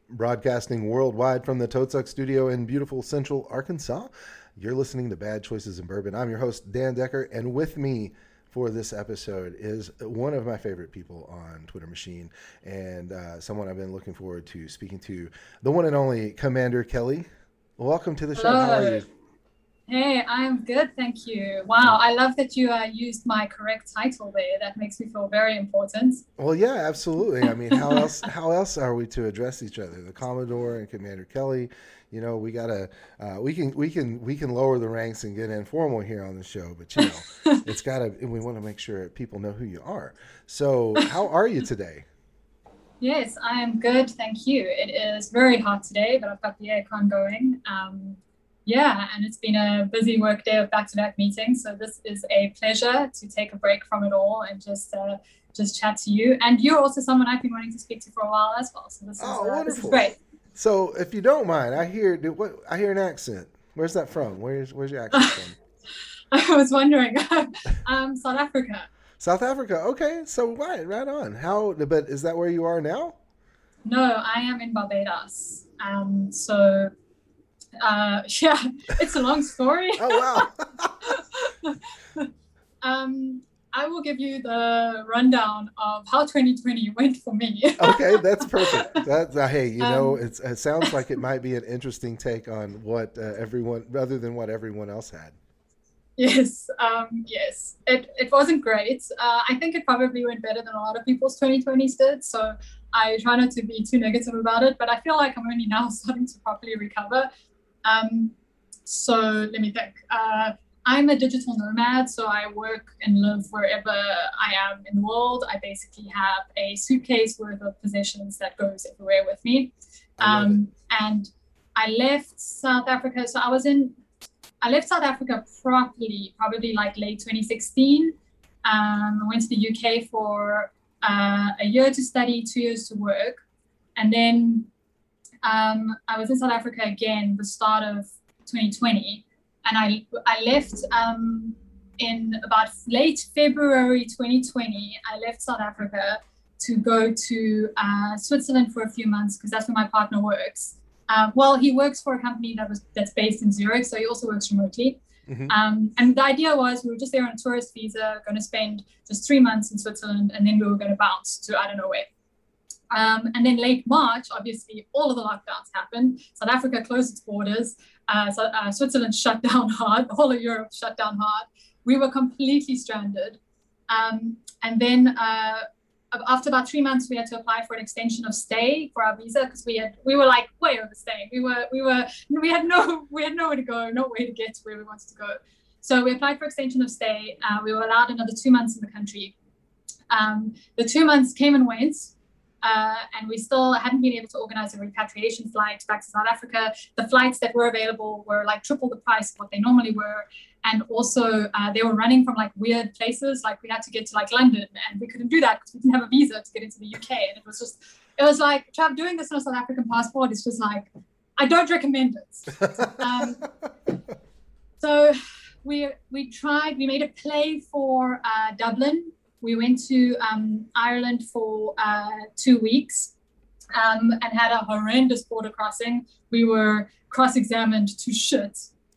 Broadcasting worldwide from the Toadsuck Studio in beautiful Central Arkansas. You're listening to Bad Choices in Bourbon. I'm your host, Dan Decker, and with me for this episode is one of my favorite people on Twitter Machine and someone I've been looking forward to speaking to, the one and only Commander Kelly. Welcome to the show. Hello. How are you? Hey, I'm good, thank you. Wow, I love that you used my correct title there. That makes me feel very important. Well, yeah, absolutely. I mean, how else are we to address each other? The Commodore and Commander Kelly. You know, we gotta we can lower the ranks and get informal here on the show, but you know, we want to make sure people know who you are. So, how are you today? Yes, I am good, thank you. It is very hot today, but I've got the aircon going. Yeah, and it's been a busy work day of back-to-back meetings. So this is a pleasure to take a break from it all and just chat to you. And you're also someone I've been wanting to speak to for a while as well. So this is great. So if you don't mind, I hear an accent. Where's that from? Where's your accent from? I was wondering. South Africa. South Africa. Okay, so right on. But is that where you are now? No, I am in Barbados. Yeah, it's a long story. Oh, wow. I will give you the rundown of how 2020 went for me. Okay, that's perfect. Hey, you know, it sounds like it might be an interesting take on what everyone, rather than what everyone else had. Yes, yes. It wasn't great. I think it probably went better than a lot of people's 2020s did. So I try not to be too negative about it, but I feel like I'm only now starting to properly recover. So let me think. I'm a digital nomad, so I work and live wherever I am in the world. I basically have a suitcase worth of possessions that goes everywhere with me. And I left South Africa. So I left South Africa probably like late 2016. I went to the UK for a year to study, 2 years to work. And then I was in South Africa again the start of 2020, and I left in about late February 2020. I left South Africa to go to Switzerland for a few months because that's where my partner works. Well, he works for a company that's based in Zurich, so he also works remotely. Mm-hmm. And the idea was we were just there on a tourist visa, going to spend just 3 months in Switzerland, and then we were going to bounce to I don't know where. And then late March, obviously, all of the lockdowns happened. South Africa closed its borders. Switzerland shut down hard. The whole of Europe shut down hard. We were completely stranded. And then after about 3 months, we had to apply for an extension of stay for our visa because we were like way overstaying. We had nowhere to go, no way to get to where we wanted to go. So we applied for extension of stay. We were allowed another 2 months in the country. The 2 months came and went. And we still hadn't been able to organize a repatriation flight back to South Africa. The flights that were available were like triple the price of what they normally were. And also they were running from like weird places. Like we had to get to like London and we couldn't do that because we didn't have a visa to get into the UK. And it was like, Trav, doing this on a South African passport is just like, I don't recommend it. So we made a play for Dublin. We went to Ireland for 2 weeks and had a horrendous border crossing. We were cross-examined to shit,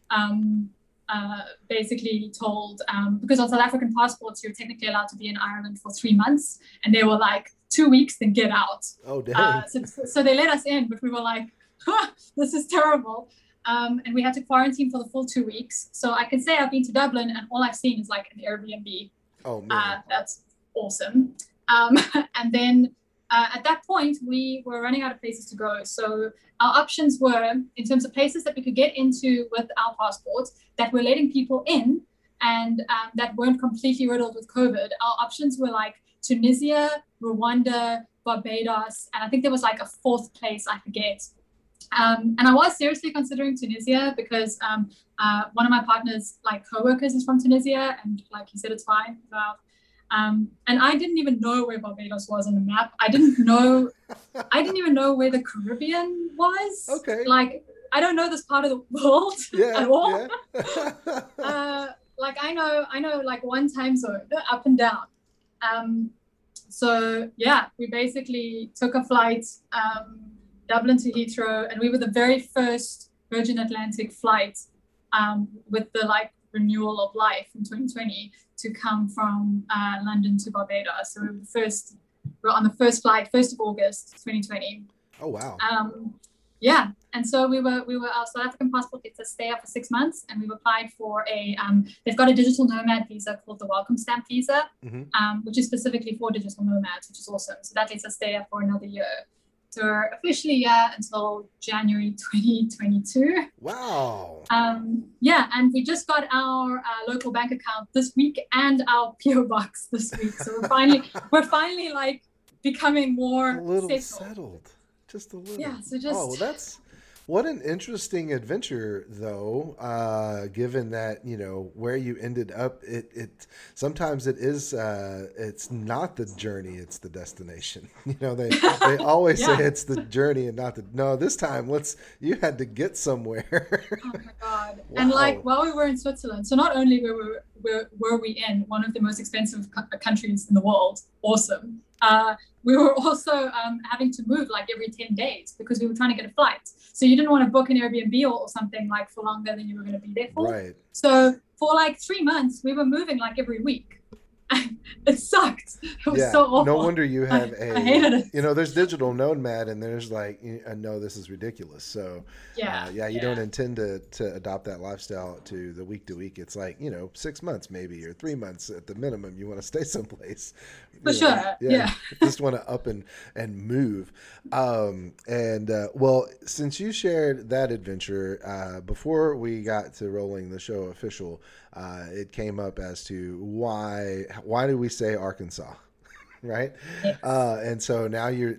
basically told, because on South African passports, you're technically allowed to be in Ireland for 3 months. And they were like, 2 weeks, then get out. Oh, damn. So they let us in, but we were like, this is terrible. And we had to quarantine for the full 2 weeks. So I can say I've been to Dublin and all I've seen is like an Airbnb. Oh, man. That's awesome. And then at that point, we were running out of places to go. So our options were, in terms of places that we could get into with our passports, that were letting people in and that weren't completely riddled with COVID. Our options were like Tunisia, Rwanda, Barbados, and I think there was like a fourth place, I forget. And I was seriously considering Tunisia because one of my partner's like coworkers is from Tunisia, and like he said it's fine. And I didn't even know where Barbados was on the map. I didn't even know where the Caribbean was. Okay. Like I don't know this part of the world at all. Yeah. Like I know like one time zone up and down. So yeah, we basically took a flight Dublin to Heathrow, and we were the very first Virgin Atlantic flight with the like renewal of life in 2020 to come from London to Barbados. So we were on the first flight, 1st of August 2020. Oh wow. Yeah, and so we were our South African passport gets us stay up for 6 months, and we've applied for they've got a digital nomad visa called the Welcome Stamp visa, which is specifically for digital nomads, which is awesome. So that lets us stay up for another year. So we're officially until January 2022. Wow. Yeah, and we just got our local bank account this week and our PO box this week. So we're finally like becoming more a little settled. Just a little. Yeah, so just... Oh, well, what an interesting adventure, though, given that, you know, where you ended up, it sometimes it is, it's not the journey, it's the destination. You know, they always say it's the journey and not no, this time, you had to get somewhere. Oh my God. Wow. And like, while we were in Switzerland, so not only were we in one of the most expensive countries in the world, awesome. We were also having to move like every 10 days because we were trying to get a flight. So you didn't want to book an Airbnb or something like for longer than you were going to be there for. Right. So for like 3 months, we were moving like every week. It sucked. It was so awful. No wonder you have I hated it. You know, there's digital nomad and there's like, no, this is ridiculous. So you don't intend to adopt that lifestyle to the week to week. It's like, you know, 6 months maybe or 3 months at the minimum. You want to stay someplace. For sure. Yeah. Just want to up and move. Well, since you shared that adventure, before we got to rolling the show official, it came up as to why do we say Arkansas, right? Yes. And so now you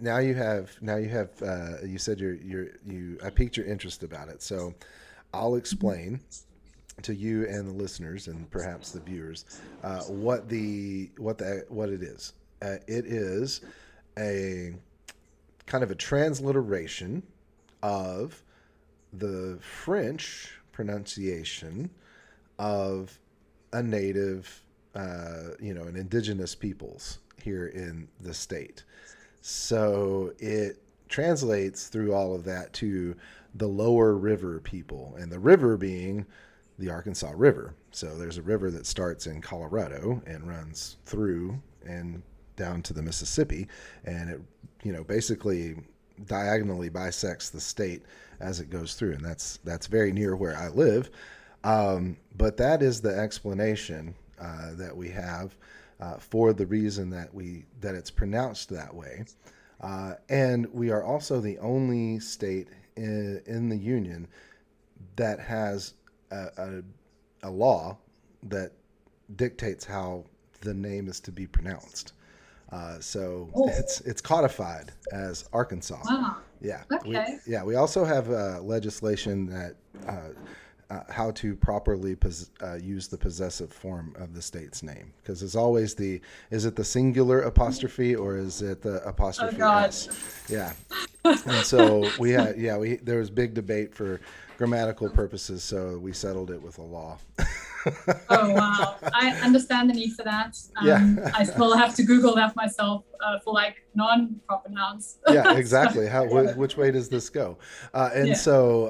said I piqued your interest about it. So I'll explain to you and the listeners and perhaps the viewers what it is. It is a kind of a transliteration of the French pronunciation of a native, an indigenous peoples here in the state. So it translates through all of that to the lower river people, and the river being the Arkansas River. So there's a river that starts in Colorado and runs through and down to the Mississippi, and it, basically diagonally bisects the state as it goes through, and that's very near where I live. But that is the explanation that we have for the reason that it's pronounced that way. And we are also the only state in the union that has a law that dictates how the name is to be pronounced. So it's codified as Arkansas. Wow. Yeah. Okay. We also have legislation that how to properly use the possessive form of the state's name, because it's always is it the singular apostrophe or is it the apostrophe S? Yeah. And so there was big debate for grammatical purposes, so we settled it with a law. Oh wow! I understand the need for that. I still have to Google that myself for like non-proper nouns. Yeah, exactly. Which way does this go? So,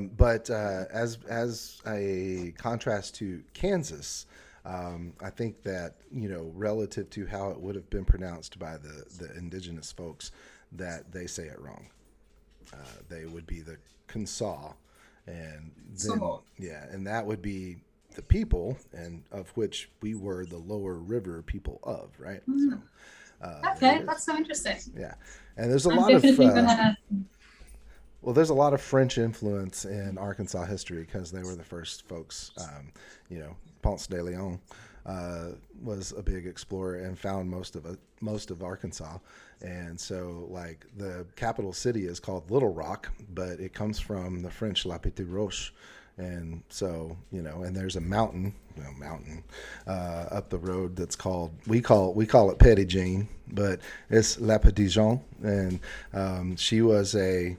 as a contrast to Kansas, I think that relative to how it would have been pronounced by the indigenous folks, that they say it wrong. They would be the Kansas, and then and that would be the people, and of which we were the lower river people of, right? Mm. So, okay, that's so interesting. Yeah, and there's a lot of there's a lot of French influence in Arkansas history because they were the first folks. Ponce de Leon was a big explorer and found most of Arkansas, and so like the capital city is called Little Rock, but it comes from the French La Petite Roche. And so, and there's a mountain up the road that's called, we call it Petite Jean, but it's La Petite Jean. And she was a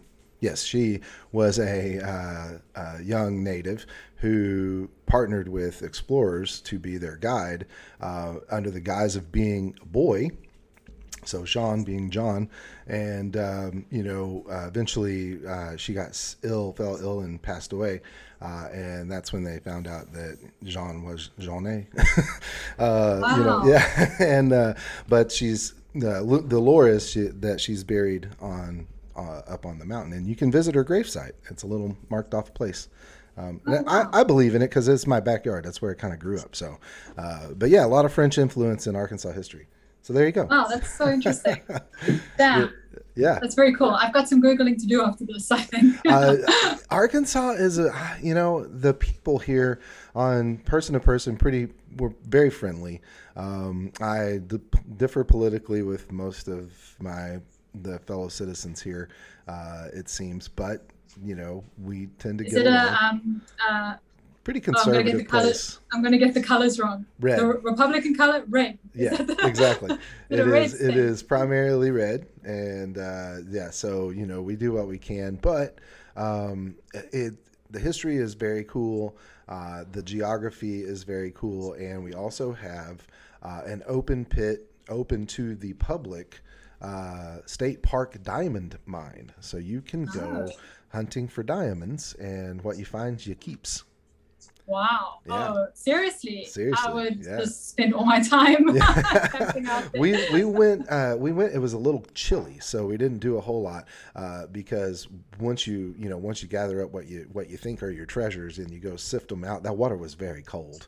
young native who partnered with explorers to be their guide under the guise of being a boy. So Jean being John, and eventually she got ill, fell ill, and passed away, and that's when they found out that Jean was Jeanne. Wow. Yeah, and but she's the lore is that she's buried on up on the mountain, and you can visit her gravesite. It's a little marked off place. Wow. I believe in it because it's my backyard. That's where it kind of grew up. So, but yeah, a lot of French influence in Arkansas history. So there you go. Wow, that's so interesting. Damn. Yeah. That's very cool. I've got some Googling to do after this, I think. Arkansas is the people here on person to person we're very friendly. I differ politically with most of the fellow citizens here, it seems, but we tend to Is get it along. Pretty conservative place. I'm going to get the colors wrong. Red. The Republican color, red. Yeah, exactly. It red is. It is primarily red, and so we do what we can, but the history is very cool. The geography is very cool, and we also have an open pit open to the public state park diamond mine, so you can go hunting for diamonds, and what you find you keeps. Wow. Yeah. Oh, seriously. I would yeah. just spend all my time camping out there. We went, it was a little chilly, so we didn't do a whole lot, because once you gather up what you think are your treasures and you go sift them out, that water was very cold.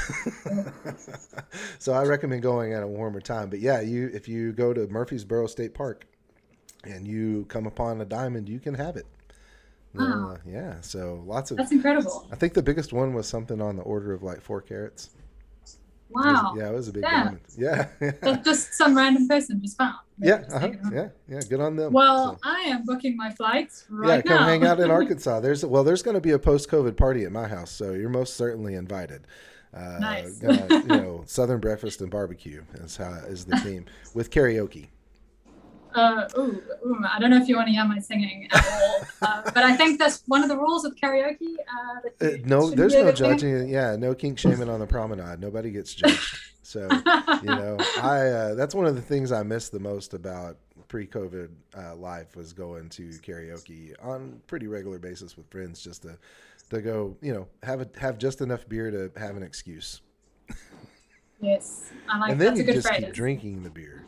So I recommend going at a warmer time. But yeah, if you go to Murfreesboro State Park and you come upon a diamond, you can have it. Wow. Yeah, so lots of. That's incredible. I think the biggest one was something on the order of like 4 carats. Wow. It was a big diamond. Yeah. That's just some random person just found. Yeah. Good on them. Well, so. I am booking my flights right now. Yeah, come hang out in now. Arkansas. There's going to be a post-COVID party at my house, so you're most certainly invited. Nice. Southern breakfast and barbecue is the theme with karaoke. I don't know if you want to hear my singing at all, but I think that's one of the rules of karaoke. No, there's no judging. Yeah, no kink shaming on the promenade. Nobody gets judged. So, that's one of the things I miss the most about pre-COVID life was going to karaoke on a pretty regular basis with friends, just to go, have just enough beer to have an excuse. Yes, I like. And then that's you a good just phrase. keep drinking the beer.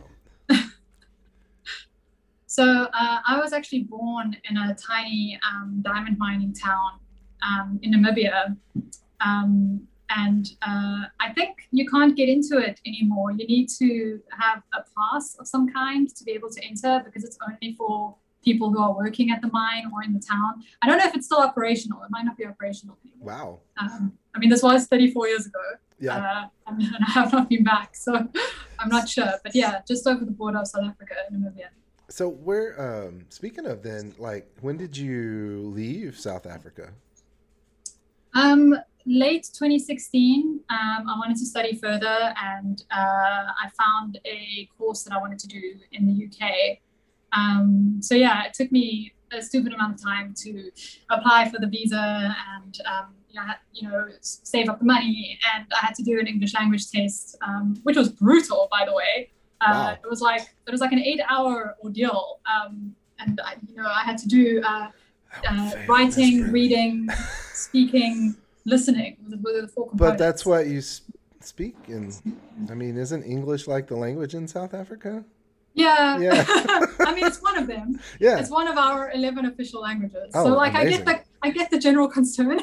So I was actually born in a tiny diamond mining town in Namibia. And I think you can't get into it anymore. You need to have a pass of some kind to be able to enter, because it's only for people who are working at the mine or in the town. I don't know if it's still operational. It might not be operational anymore. Wow. This was 34 years ago. Yeah. And I have not been back, so I'm not sure. But yeah, just over the border of South Africa, Namibia. So where, speaking of then, like, when did you leave South Africa? Late 2016. I wanted to study further, and I found a course that I wanted to do in the UK. So yeah, it took me a stupid amount of time to apply for the visa and, save up the money. And I had to do an English language test, which was brutal, by the way. Wow. It was like an 8-hour ordeal, and I had to do writing, reading, speaking, listening were the 4 components. But that's what you speak in. Isn't English like the language in South Africa? Yeah. It's one of them. Yeah, it's one of our 11 official languages. Oh, so amazing. I get the general concern.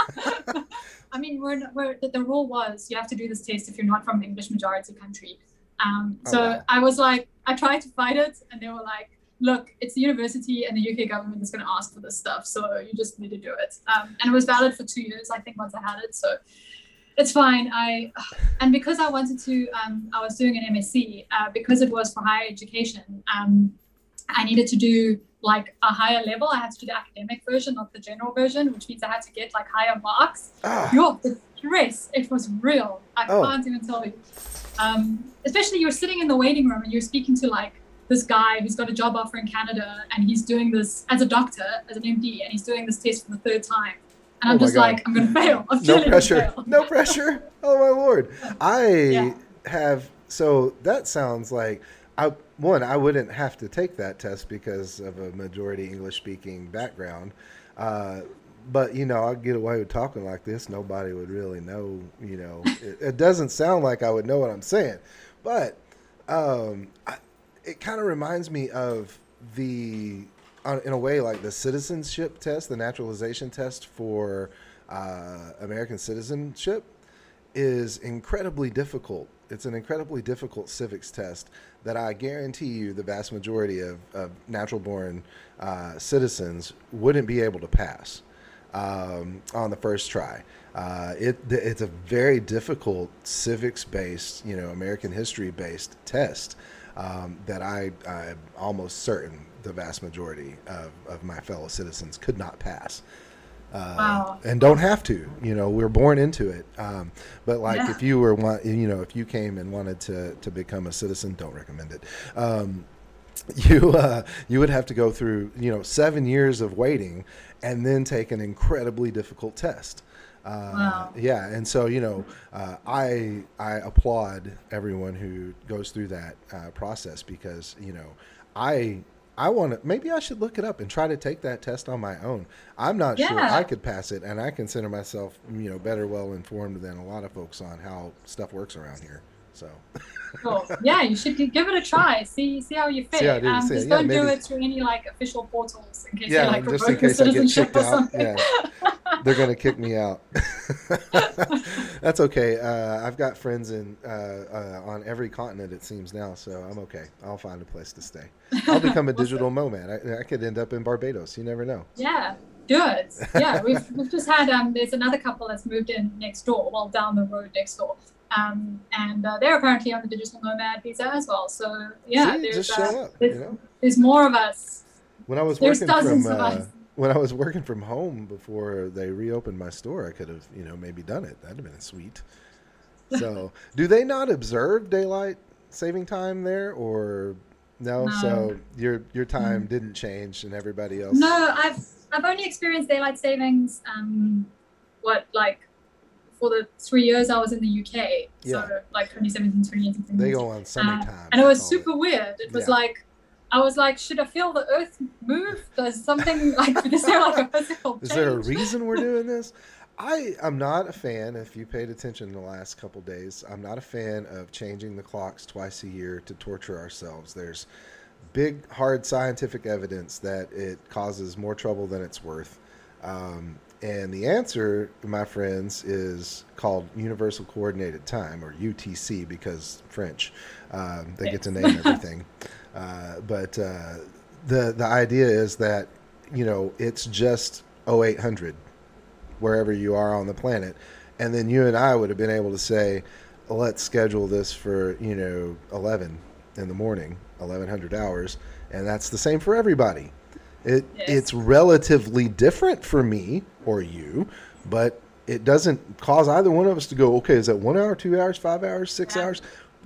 The rule was you have to do this test if you're not from an English majority country. Wow. I was like, I tried to fight it, and they were like, look, it's the university and the UK government is going to ask for this stuff, so you just need to do it. And it was valid for 2 years, I think, once I had it, so it's fine. And because I wanted to, I was doing an MSc, because it was for higher education, I needed to do like a higher level. I had to do the academic version, not the general version, which means I had to get like higher marks. The stress, it was real. I can't even tell you. Especially you're sitting in the waiting room and you're speaking to like this guy who's got a job offer in Canada, and he's doing this as a doctor, as an MD, and he's doing this test for the 3rd time. And I'm just like, I'm going to fail. No pressure. No pressure. Oh my Lord. I have, so that sounds like I wouldn't have to take that test because of a majority English speaking background. Uh, but I'd get away with talking like this. Nobody would really know. It doesn't sound like I would know what I'm saying, but it kind of reminds me of in a way, like the citizenship test, the naturalization test for American citizenship is incredibly difficult. It's an incredibly difficult civics test that I guarantee you the vast majority of natural born citizens wouldn't be able to pass on the first try. It's a very difficult civics based, American history based test that I'm almost certain the vast majority of my fellow citizens could not pass. Wow. And don't have to. We're born into it. But like, Yeah. if you were, if you came and wanted to become a citizen, don't recommend it. You would have to go through 7 years of waiting, and then take an incredibly difficult test. Wow. Yeah, and so I applaud everyone who goes through that process, because I want to. Maybe I should look it up and try to take that test on my own. I'm not sure Yeah. I could pass it, and I consider myself, better well informed than a lot of folks on how stuff works around here. So, Cool. Yeah, you should give it a try. See how you fit. See how I do, see, Just yeah, don't do maybe- it through any like official portals in case yeah, you like just in revoke your case I get citizenship kicked or out. something. Yeah, they're gonna kick me out. That's okay. I've got friends on every continent, it seems now, so I'm okay. I'll find a place to stay. I'll become a digital nomad. I could end up in Barbados. You never know. Yeah, do it. Yeah, we've just had there's another couple that's moved in next door, well down the road next door. And they're apparently on the digital nomad visa as well. So yeah, See, just show up. There's more of us. When I was There's working dozens from of us. when I was working from home before they reopened my store, I could have maybe done it. That'd have been sweet. So, do they not observe daylight saving time there, or no? No. So your time didn't change, and everybody else. No, I've only experienced daylight savings. For the 3 years I was in the UK. Yeah. So like 2017, 2018. They go on summertime. And it was they call super weird. It was Yeah. like, I was like, should I feel the earth move? Does something like, is there like a physical change? Is there a reason we're doing this? I'm not a fan, if you paid attention the last couple days, I'm not a fan of changing the clocks twice a year to torture ourselves. There's big, hard scientific evidence that it causes more trouble than it's worth. And the answer, my friends, is called Universal Coordinated Time, or UTC, because French. They get to name everything. But the idea is that, it's just 0800 wherever you are on the planet. And then you and I would have been able to say, let's schedule this for, 11 in the morning, 1100 hours. And that's the same for everybody. Yes. It's relatively different for me or you, but it doesn't cause either one of us to go, okay, is that 1 hour, 2 hours, 5 hours, 6 hours,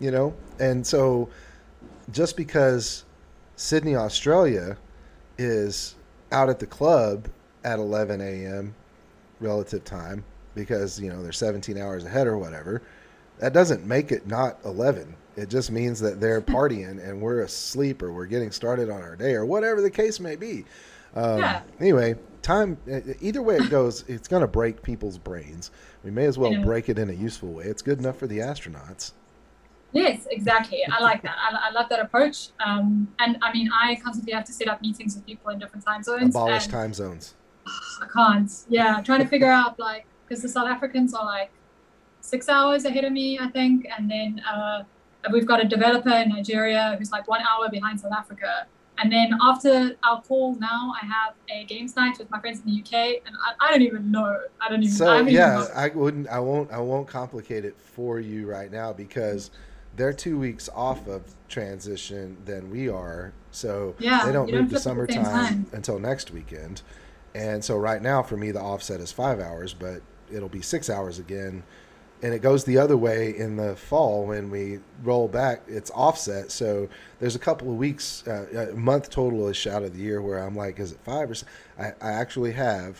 And so just because Sydney, Australia is out at the club at 11 a.m. relative time because, they're 17 hours ahead or whatever, that doesn't make it not 11. It just means that they're partying and we're asleep, or we're getting started on our day, or whatever the case may be. Anyway, time, either way it goes, it's going to break people's brains. We may as well break it in a useful way. It's good enough for the astronauts. Yes, exactly. I like that. I love that approach. And I mean, I constantly have to set up meetings with people in different time zones. Abolish time zones. I can't. Yeah, trying to figure out because the South Africans are 6 hours ahead of me, I think, and then we've got a developer in Nigeria who's 1 hour behind South Africa. And then after our call now, I have a games night with my friends in the UK, and I don't even know. I don't even know. I won't complicate it for you right now, because they're 2 weeks off of transition than we are. So they don't move to summertime until next weekend. And so right now for me, the offset is 5 hours, but it'll be 6 hours again. And it goes the other way in the fall when we roll back. It's offset, so there's a couple of weeks, a month total-ish out of the year where I'm like, is it 5 or 6? I actually have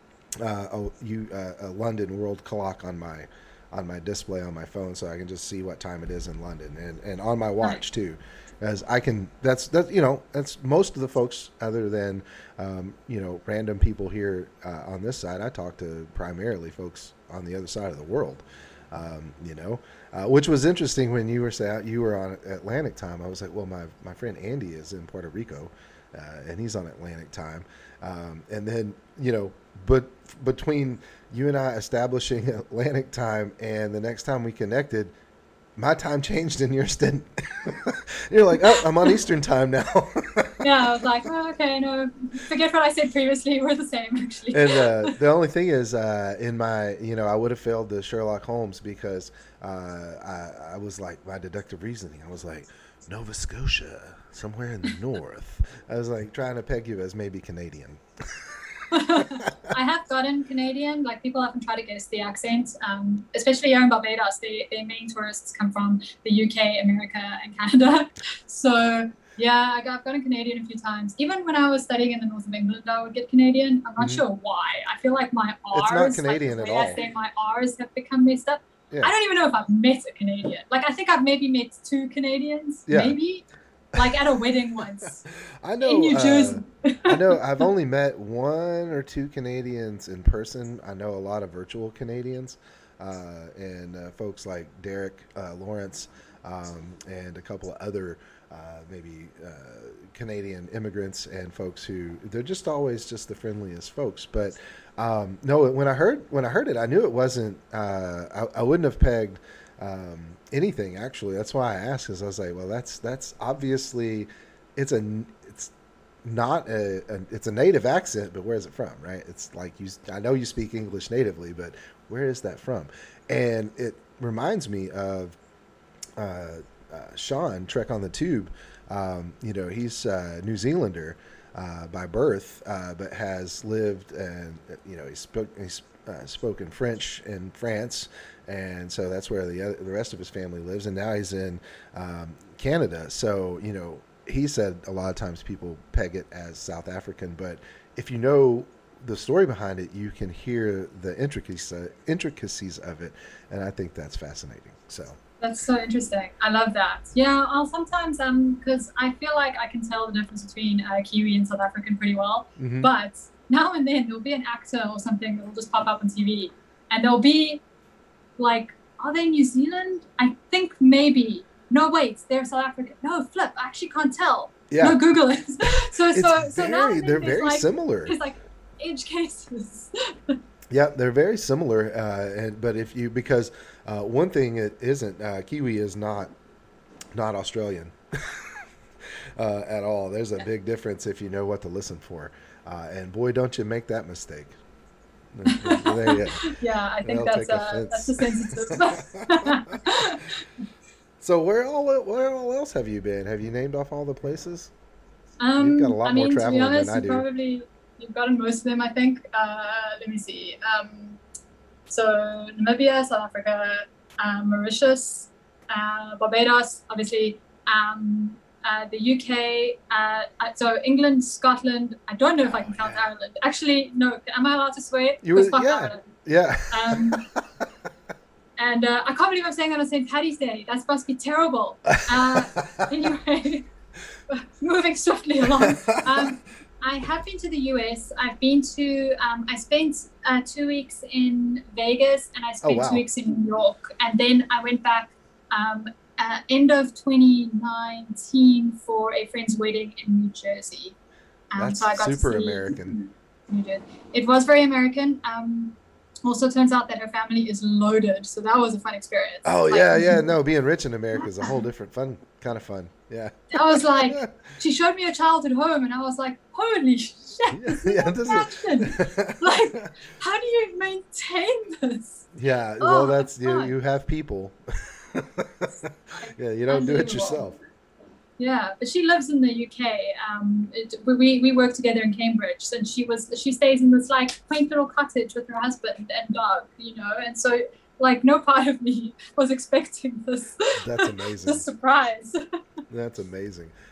a London world clock on my display on my phone, so I can just see what time it is in London, and on my watch too. as I can. That's that's most of the folks other than random people here on this side. I talk to primarily folks on the other side of the world. Which was interesting when you were saying you were on Atlantic time. I was like, well, my friend Andy is in Puerto Rico, and he's on Atlantic time, and then but between you and I establishing Atlantic time and the next time we connected, my time changed and yours didn't. You're like, oh, I'm on Eastern time now. Yeah, I was like, oh, okay, no, forget what I said previously. We're the same, actually. And the only thing is, in my, I would have failed the Sherlock Holmes because I was like, my deductive reasoning, I was like, Nova Scotia, somewhere in the north. I was like trying to peg you as maybe Canadian. I have gotten Canadian. Like, people often try to guess the accent, especially here in Barbados. Their main tourists come from the UK, America, and Canada. So yeah, I've gotten Canadian a few times. Even when I was studying in the north of England, I would get Canadian. I'm not sure why. I feel like my R's, it's not Canadian at all. I say my R's have become messed up. Yeah. I don't even know if I've met a Canadian. Like, I think I've maybe met 2 Canadians, maybe. Like at a wedding once. I know. In New Jersey. I know. I've only met 1 or 2 Canadians in person. I know a lot of virtual Canadians, and folks like Derek Lawrence, and a couple of other maybe Canadian immigrants and folks who they're just always just the friendliest folks. But no, when I heard it, I knew it wasn't. I wouldn't have pegged. Anything actually. That's why I asked, because I was like, well, that's obviously it's not it's a native accent, but where is it from, right? It's like I know you speak English natively, but where is that from? And it reminds me of Sean Trek on the Tube. He's a New Zealander by birth, but has lived and he's spoken French in France, and so that's where the rest of his family lives, and now he's in Canada. So he said a lot of times people peg it as South African, but if you know the story behind it, you can hear the intricacies of it, and I think that's fascinating. So that's so interesting. I love that. Yeah, I'll sometimes because I feel like I can tell the difference between Kiwi and South African pretty well, but now and then there'll be an actor or something that will just pop up on TV, and they'll be like, are they New Zealand? I think maybe. No, wait, they're South African. No, flip, I actually can't tell. Yeah. No, Google it. so now they're very similar. It's like edge cases. Yeah, they're very similar. But because one thing it isn't, Kiwi is not Australian at all. There's a big difference if you know what to listen for. And boy, don't you make that mistake. Yeah, I think that's a sensitive. So where all else have you been? Have you named off all the places? You've got a lot more traveling than I do. You've gotten most of them, I think. Let me see. So Namibia, South Africa, Mauritius, Barbados, obviously, the UK, so England, Scotland. I don't know if I can count Ireland. Actually, no. Am I allowed to swear? Ireland. Yeah. And I can't believe I'm saying that on St. Paddy's Day. That's supposed to be terrible. Anyway, moving swiftly along. I have been to the US. I've been to, I spent 2 weeks in Vegas, and I spent 2 weeks in New York. And then I went back end of 2019 for a friend's wedding in New Jersey. That's so I got super American. You did. It was very American. Also turns out that her family is loaded, so that was a fun experience. Oh, yeah. No, being rich in America is a whole different kind of fun. Yeah. I was like, she showed me a childhood home, and I was like, holy shit, like, how do you maintain this? Yeah, well, that's you have people. Yeah, you don't do it yourself. Yeah, but she lives in the UK. We work together in Cambridge, and she stays in this like quaint little cottage with her husband and dog, and so like no part of me was expecting this. That's amazing. This surprise. That's amazing.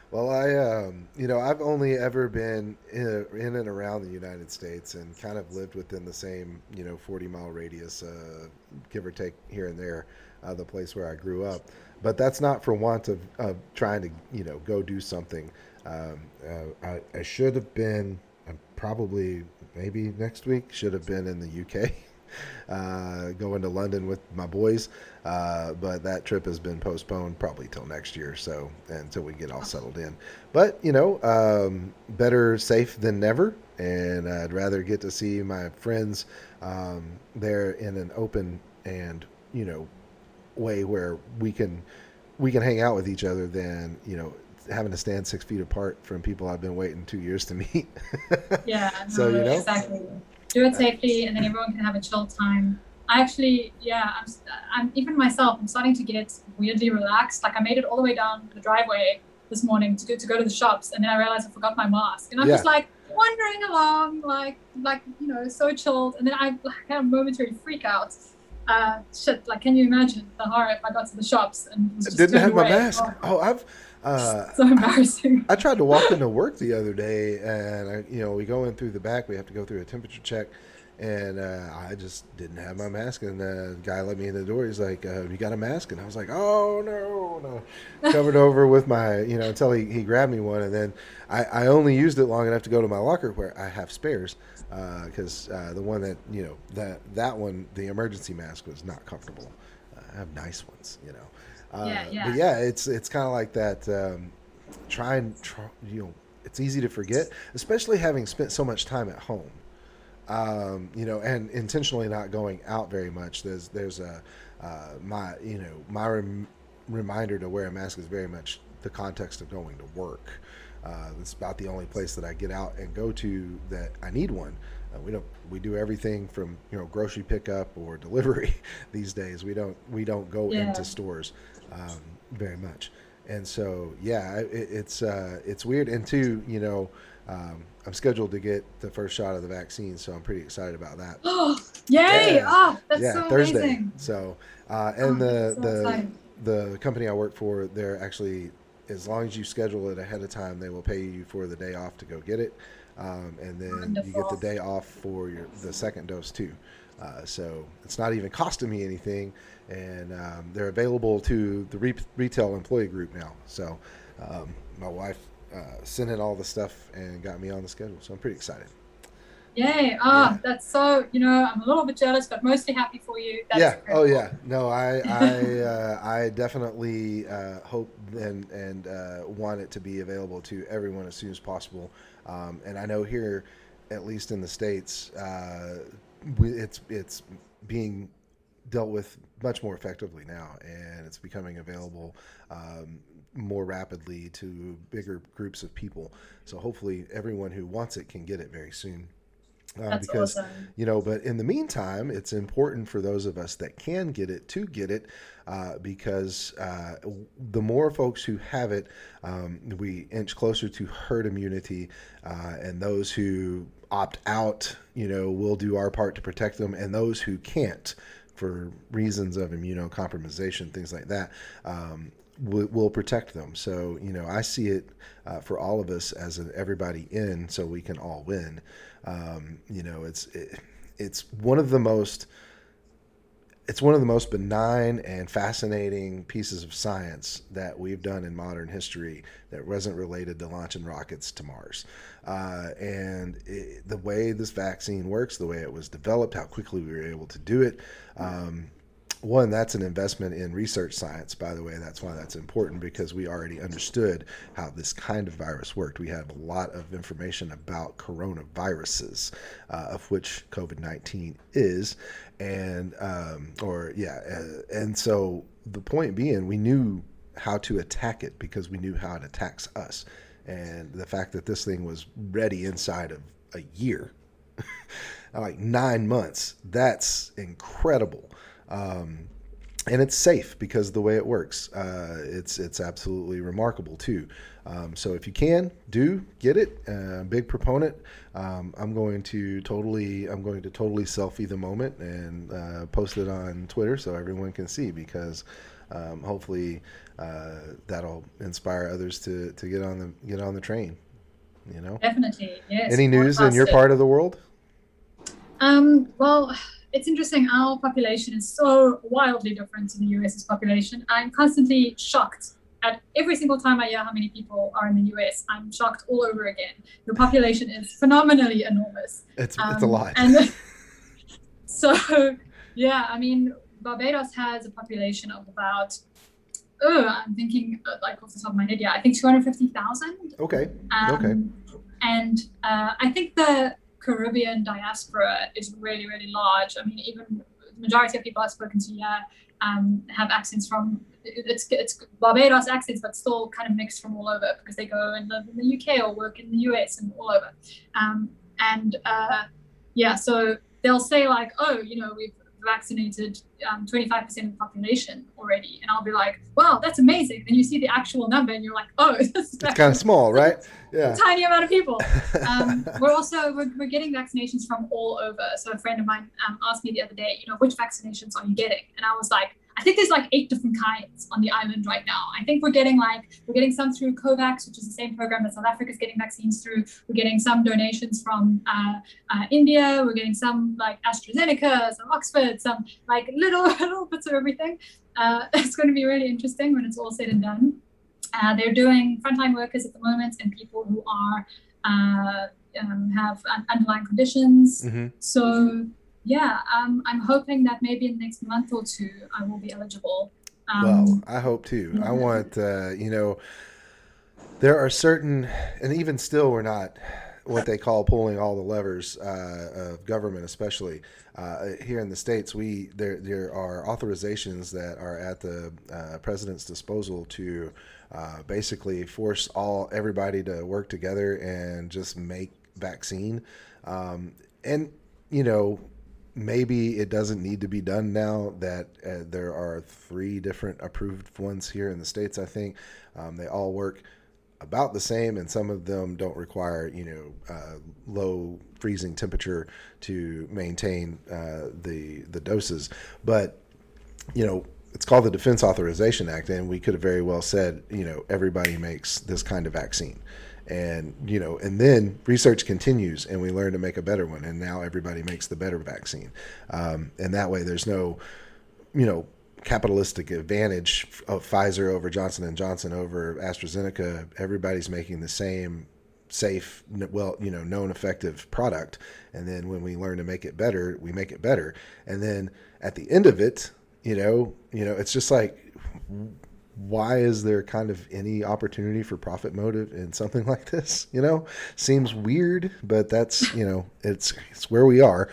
Well, I've only ever been in and around the United States and kind of lived within the same, 40-mile radius, give or take here and there, the place where I grew up. But that's not for want of trying to, go do something. I should have been, probably, maybe next week, should have been in the UK. Going to London with my boys, but that trip has been postponed probably till next year. So until we get all settled in, but better safe than never. And I'd rather get to see my friends there in an open and way where we can hang out with each other than having to stand 6 feet apart from people I've been waiting 2 years to meet. Yeah, So no, exactly. Do it safely, and then everyone can have a chill time. I actually, yeah, I'm even myself. I'm starting to get weirdly relaxed. Like I made it all the way down the driveway this morning to go to the shops, and then I realized I forgot my mask, and I'm just like wandering along, like so chilled. And then I had a momentary freak out. Shit, like, can you imagine the horror if I got to the shops and was just didn't have my away? mask. Oh, So embarrassing. I tried to walk into work the other day, and we go in through the back. We have to go through a temperature check, and I just didn't have my mask. And the guy let me in the door. He's like, "You got a mask?" And I was like, "Oh no!" Covered over with my, until he grabbed me one, and then I only used it long enough to go to my locker where I have spares, because the one that one, the emergency mask, was not comfortable. I have nice ones. Yeah. But yeah, it's kind of like that. Try, it's easy to forget, especially having spent so much time at home. And intentionally not going out very much. There's a reminder to wear a mask is very much the context of going to work. It's about the only place that I get out and go to that I need one. We do everything from grocery pickup or delivery these days. We don't go into stores very much, and so it's weird. And two, I'm scheduled to get the first shot of the vaccine, so I'm pretty excited about that. Oh, yay! Yeah, Oh, that's so Thursday. amazing. So and So exciting. the company I work for, they're actually, as long as you schedule it ahead of time, they will pay you for the day off to go get it. And then you get the Wonderful. day off for the second dose too. So it's not even costing me anything, and they're available to the retail employee group now. So my wife sent in all the stuff and got me on the schedule. So I'm pretty excited. Yay! Yeah. That's so. I'm a little bit jealous, but mostly happy for you. That's Yeah. Oh, incredible. yeah. No, I definitely hope and want it to be available to everyone as soon as possible. And I know here, at least in the States, it's being dealt with much more effectively now, and it's becoming available more rapidly to bigger groups of people. So hopefully, everyone who wants it can get it very soon. That's Because awesome. but in the meantime, it's important for those of us that can get it to get it, because the more folks who have it, we inch closer to herd immunity, and those who opt out, we'll do our part to protect them, and those who can't, for reasons of immunocompromisation, things like that, will protect them. So I see it for all of us as an everybody in, so we can all win. It's one of the most benign and fascinating pieces of science that we've done in modern history that wasn't related to launching rockets to Mars. The way this vaccine works, the way it was developed, how quickly we were able to do it. One, that's an investment in research science, by the way. That's why that's important, because we already understood how this kind of virus worked. We have a lot of information about coronaviruses, of which COVID-19 is. And so the point being, we knew how to attack it because we knew how it attacks us. And the fact that this thing was ready inside of a year, like 9 months, that's incredible. And it's safe because of the way it works. It's absolutely remarkable too. So if you can, do get it. Big proponent. I'm going to totally selfie the moment and post it on Twitter so everyone can see, because hopefully that'll inspire others to get on the train. You know. Definitely, yes. Any news in your part of the world? Well, it's interesting. Our population is so wildly different to the US's population. I'm constantly shocked at every single time I hear how many people are in the US. I'm shocked all over again. The population is phenomenally enormous. It's a lot. And so, yeah, I mean, Barbados has a population of about, I'm thinking like off the top of my head, yeah, I think 250,000. Okay. And I think the Caribbean diaspora is really, really large. I mean, even the majority of people I've spoken to here have accents from, it's Barbados accents, but still kind of mixed from all over because they go and live in the UK or work in the US and all over. So they'll say like, oh, we've vaccinated 25% of the population already. And I'll be like, wow, that's amazing. Then you see the actual number and you're like, oh, it's kind of small, right? Yeah. Tiny amount of people. We're getting vaccinations from all over. So a friend of mine asked me the other day, which vaccinations are you getting? And I was like, I think there's like 8 different kinds on the island right now. I think we're getting some through COVAX, which is the same program that South Africa is getting vaccines through. We're getting some donations from India. We're getting some like AstraZeneca, some Oxford, some like little bits of everything. It's going to be really interesting when it's all said and done. They're doing frontline workers at the moment and people who are have underlying conditions. Mm-hmm. So. Yeah, I'm hoping that maybe in the next month or 2, I will be eligible. Well, I hope too. I want, there are certain, and even still we're not what they call pulling all the levers of government, especially here in the States. There are authorizations that are at the president's disposal to basically force everybody to work together and just make vaccine. Maybe it doesn't need to be done now that there are 3 different approved ones here in the States, I think. They all work about the same, and some of them don't require, low freezing temperature to maintain the doses. But, it's called the Defense Authorization Act, and we could have very well said, everybody makes this kind of vaccine. And, and then research continues and we learn to make a better one. And now everybody makes the better vaccine. And that way there's no, capitalistic advantage of Pfizer over Johnson & Johnson over AstraZeneca. Everybody's making the same safe, known effective product. And then when we learn to make it better, we make it better. And then at the end of it, it's just like, why is there kind of any opportunity for profit motive in something like this? Seems weird, but that's, it's where we are.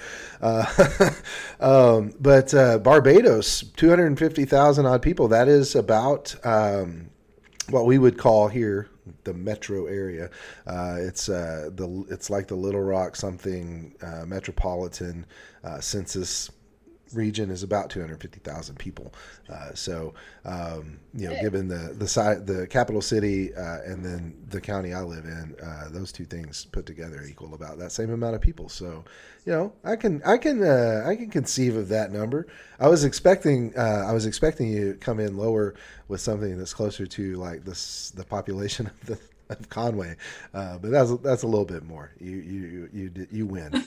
But Barbados, 250,000 odd people. That is about what we would call here the metro area. It's like the Little Rock something metropolitan census region is about 250,000 people. Given the size, the capital city, and then the county I live in, those 2 things put together equal about that same amount of people. So, I can conceive of that number. I was expecting you to come in lower with something that's closer to like the population of Conway, but that's a little bit more. You win.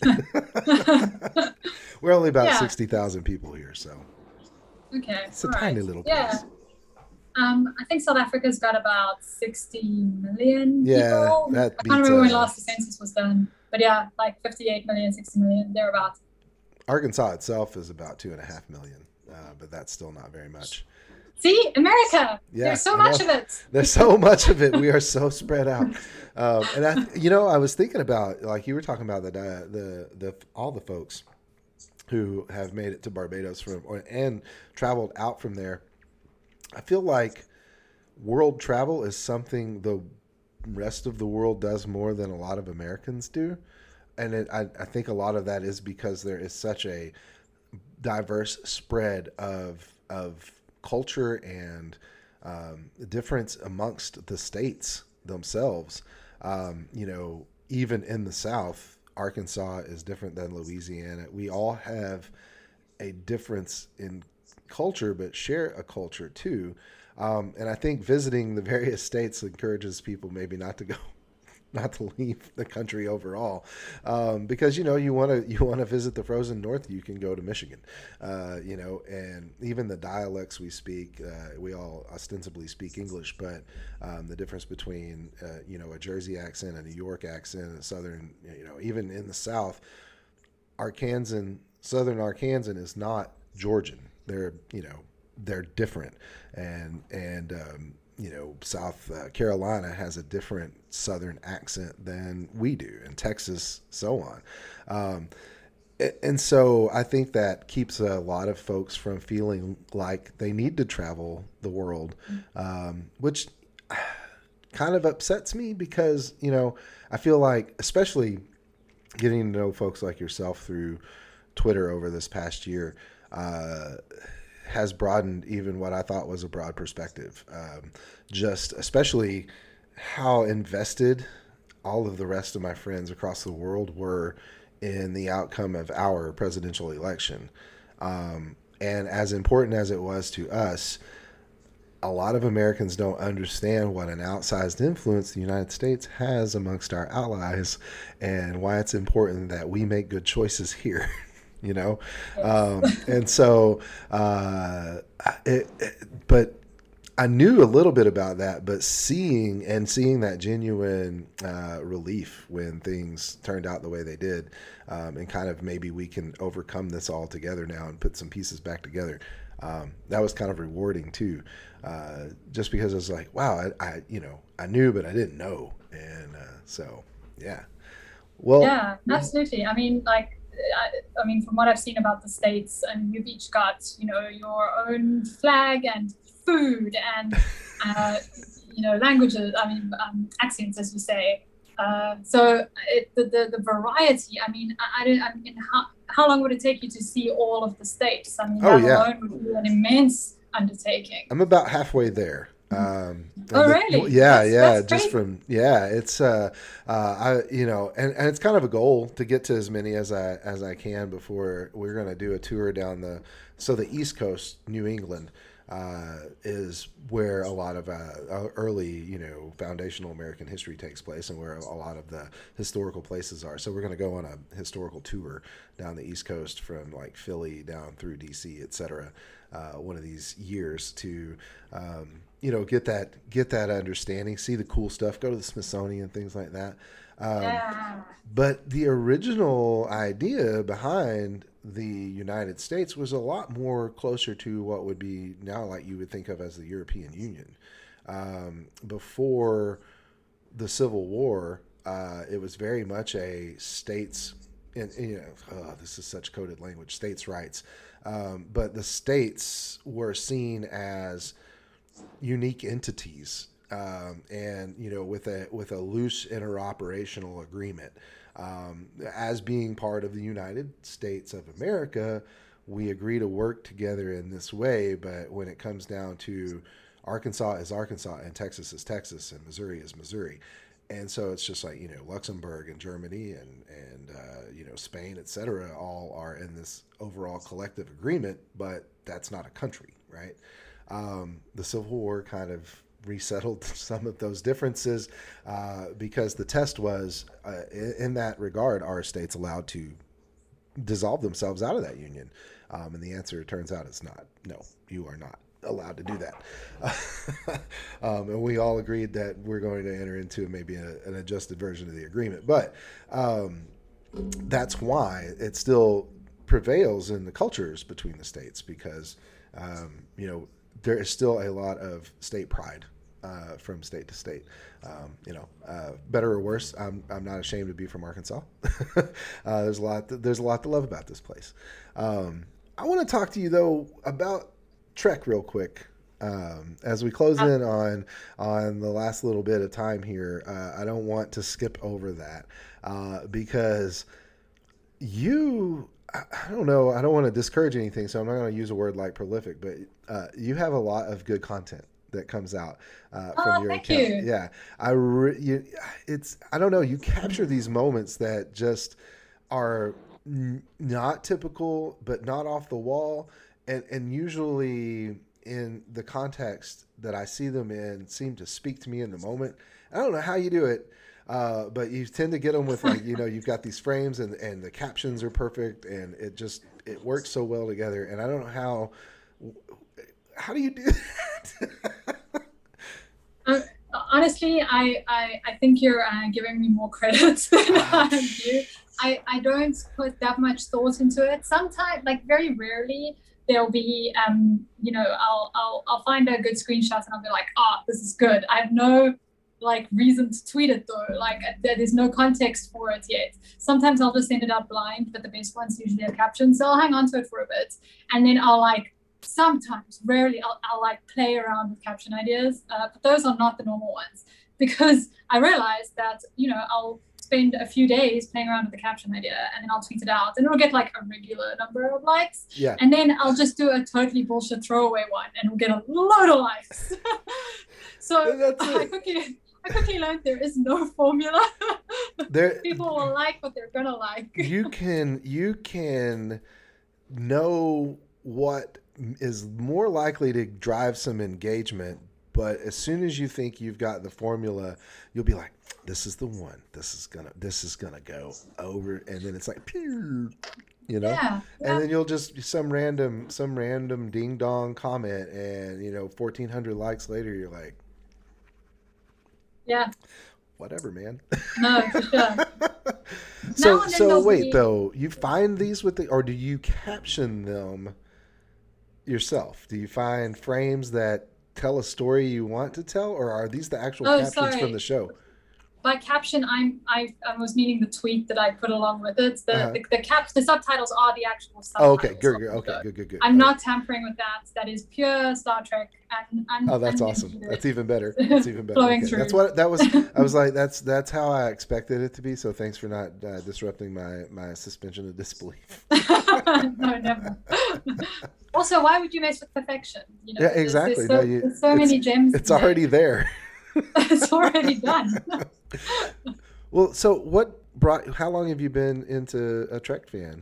We're only about 60,000 people here, so okay, it's a tiny little place. Yeah. I think South Africa's got about 60 million people. I can't remember when last the census was done, but yeah, like 58 million, 60 million, thereabouts. Arkansas itself is about 2.5 million, but that's still not very much. See, America. Yeah, there's so much of it. There's so much of it. We are so spread out. And I was thinking about, like you were talking about the all the folks who have made it to Barbados and traveled out from there. I feel like world travel is something the rest of the world does more than a lot of Americans do. And I think a lot of that is because there is such a diverse spread of culture and difference amongst the states themselves. Even in the South, Arkansas is different than Louisiana. We all have a difference in culture, but share a culture too. And I think visiting the various states encourages people maybe not to go, not to leave the country overall, because you want to visit the frozen north. You can go to Michigan, and even the dialects we speak, we all ostensibly speak English, but the difference between a Jersey accent, a New York accent, a Southern, even in the South, Southern Arkansan is not Georgian. They're different, and South Carolina has a different Southern accent than we do, and Texas, so on. And so I think that keeps a lot of folks from feeling like they need to travel the world, which kind of upsets me because, I feel like, especially getting to know folks like yourself through Twitter over this past year, has broadened even what I thought was a broad perspective. Just especially how invested all of the rest of my friends across the world were in the outcome of our presidential election. And as important as it was to us, a lot of Americans don't understand what an outsized influence the United States has amongst our allies and why it's important that we make good choices here. And so, but I knew a little bit about that, but seeing that genuine relief when things turned out the way they did, and kind of maybe we can overcome this all together now and put some pieces back together. That was kind of rewarding too, just because I was like, wow, I knew, but I didn't know. And so, yeah. Well, Yeah, absolutely. From what I've seen about the states, and you've each got, your own flag and food and, languages. Accents, as you say. The variety. How long would it take you to see all of the states? That alone would be an immense undertaking. I'm about halfway there. Really? That's just from it's and it's kind of a goal to get to as many as I can before we're going to do a tour down the East Coast, New England, is where a lot of early foundational American history takes place and where a lot of the historical places are. So we're going to go on a historical tour down the East Coast from like Philly down through DC, etc. One of these years to get that understanding, see the cool stuff, go to the Smithsonian, things like that. But the original idea behind the United States was a lot more closer to what would be now like you would think of as the European Union. Before the Civil War, it was very much a states, and this is such coded language, states' rights. But the states were seen as unique entities, and with a loose interoperational agreement, as being part of the United States of America, we agree to work together in this way. But when it comes down to Arkansas is Arkansas and Texas is Texas and Missouri is Missouri. And so it's just like, Luxembourg and Germany and Spain, et cetera, all are in this overall collective agreement, but that's not a country, right? The Civil War kind of resettled some of those differences, because the test was, in that regard, are states allowed to dissolve themselves out of that union? And the answer, it turns out, is not. No, you are not allowed to do that. And we all agreed that we're going to enter into maybe an adjusted version of the agreement. But that's why it still prevails in the cultures between the states, because, there is still a lot of state pride from state to state. Better or worse, I'm not ashamed to be from Arkansas. There's a lot to love about this place. I want to talk to you though about Trek real quick, as we close in on the last little bit of time here. I don't want to skip over that, because I don't know, I don't want to discourage anything, so I'm not going to use a word like prolific, but you have a lot of good content that comes out from your account. You. Yeah, I don't know, you capture these moments that just are not typical, but not off the wall, and usually in the context that I see them in seem to speak to me in the moment. I don't know how you do it, but you tend to get them with like, you've got these frames and the captions are perfect and it works so well together. And I don't know how do you do that? Honestly, I think you're giving me more credit than I do. I don't put that much thought into it. Sometimes, like very rarely, there'll be I'll find a good screenshot and I'll be like, this is good. I have no like reason to tweet it though. Like there's no context for it yet. Sometimes I'll just send it out blind, but the best ones usually have captions. So I'll hang on to it for a bit, and then I'll like sometimes, rarely, I'll like play around with caption ideas. But those are not the normal ones, because I realized that I'll spend a few days playing around with the caption idea and then I'll tweet it out and it'll get like a regular number of likes. Yeah. And then I'll just do a totally bullshit throwaway one and we'll get a load of likes. So I quickly learned there is no formula. People will like what they're gonna like. You can know what is more likely to drive some engagement, but as soon as you think you've got the formula, you'll be like, this is the one. This is gonna go over, and then it's like, pew, Yeah. And then you'll just some random ding dong comment, and 1,400 likes later, you're like, yeah, whatever, man. No, for sure. So wait, though, you find these or do you caption them yourself? Do you find frames that tell a story you want to tell, or are these the actual captions from the show? By caption, I was meaning the tweet that I put along with it. The subtitles are the actual subtitles. Oh, okay, good. I'm not tampering with that. That is pure Star Trek. And that's awesome. That's even better. That's even better. Flowing through. That's what that was. I was like, that's how I expected it to be. So thanks for not disrupting my suspension of disbelief. No, never. Also, why would you mess with perfection? Yeah, exactly. There's so many gems. It's already there. It's already done. Well, so how long have you been into a Trek fan?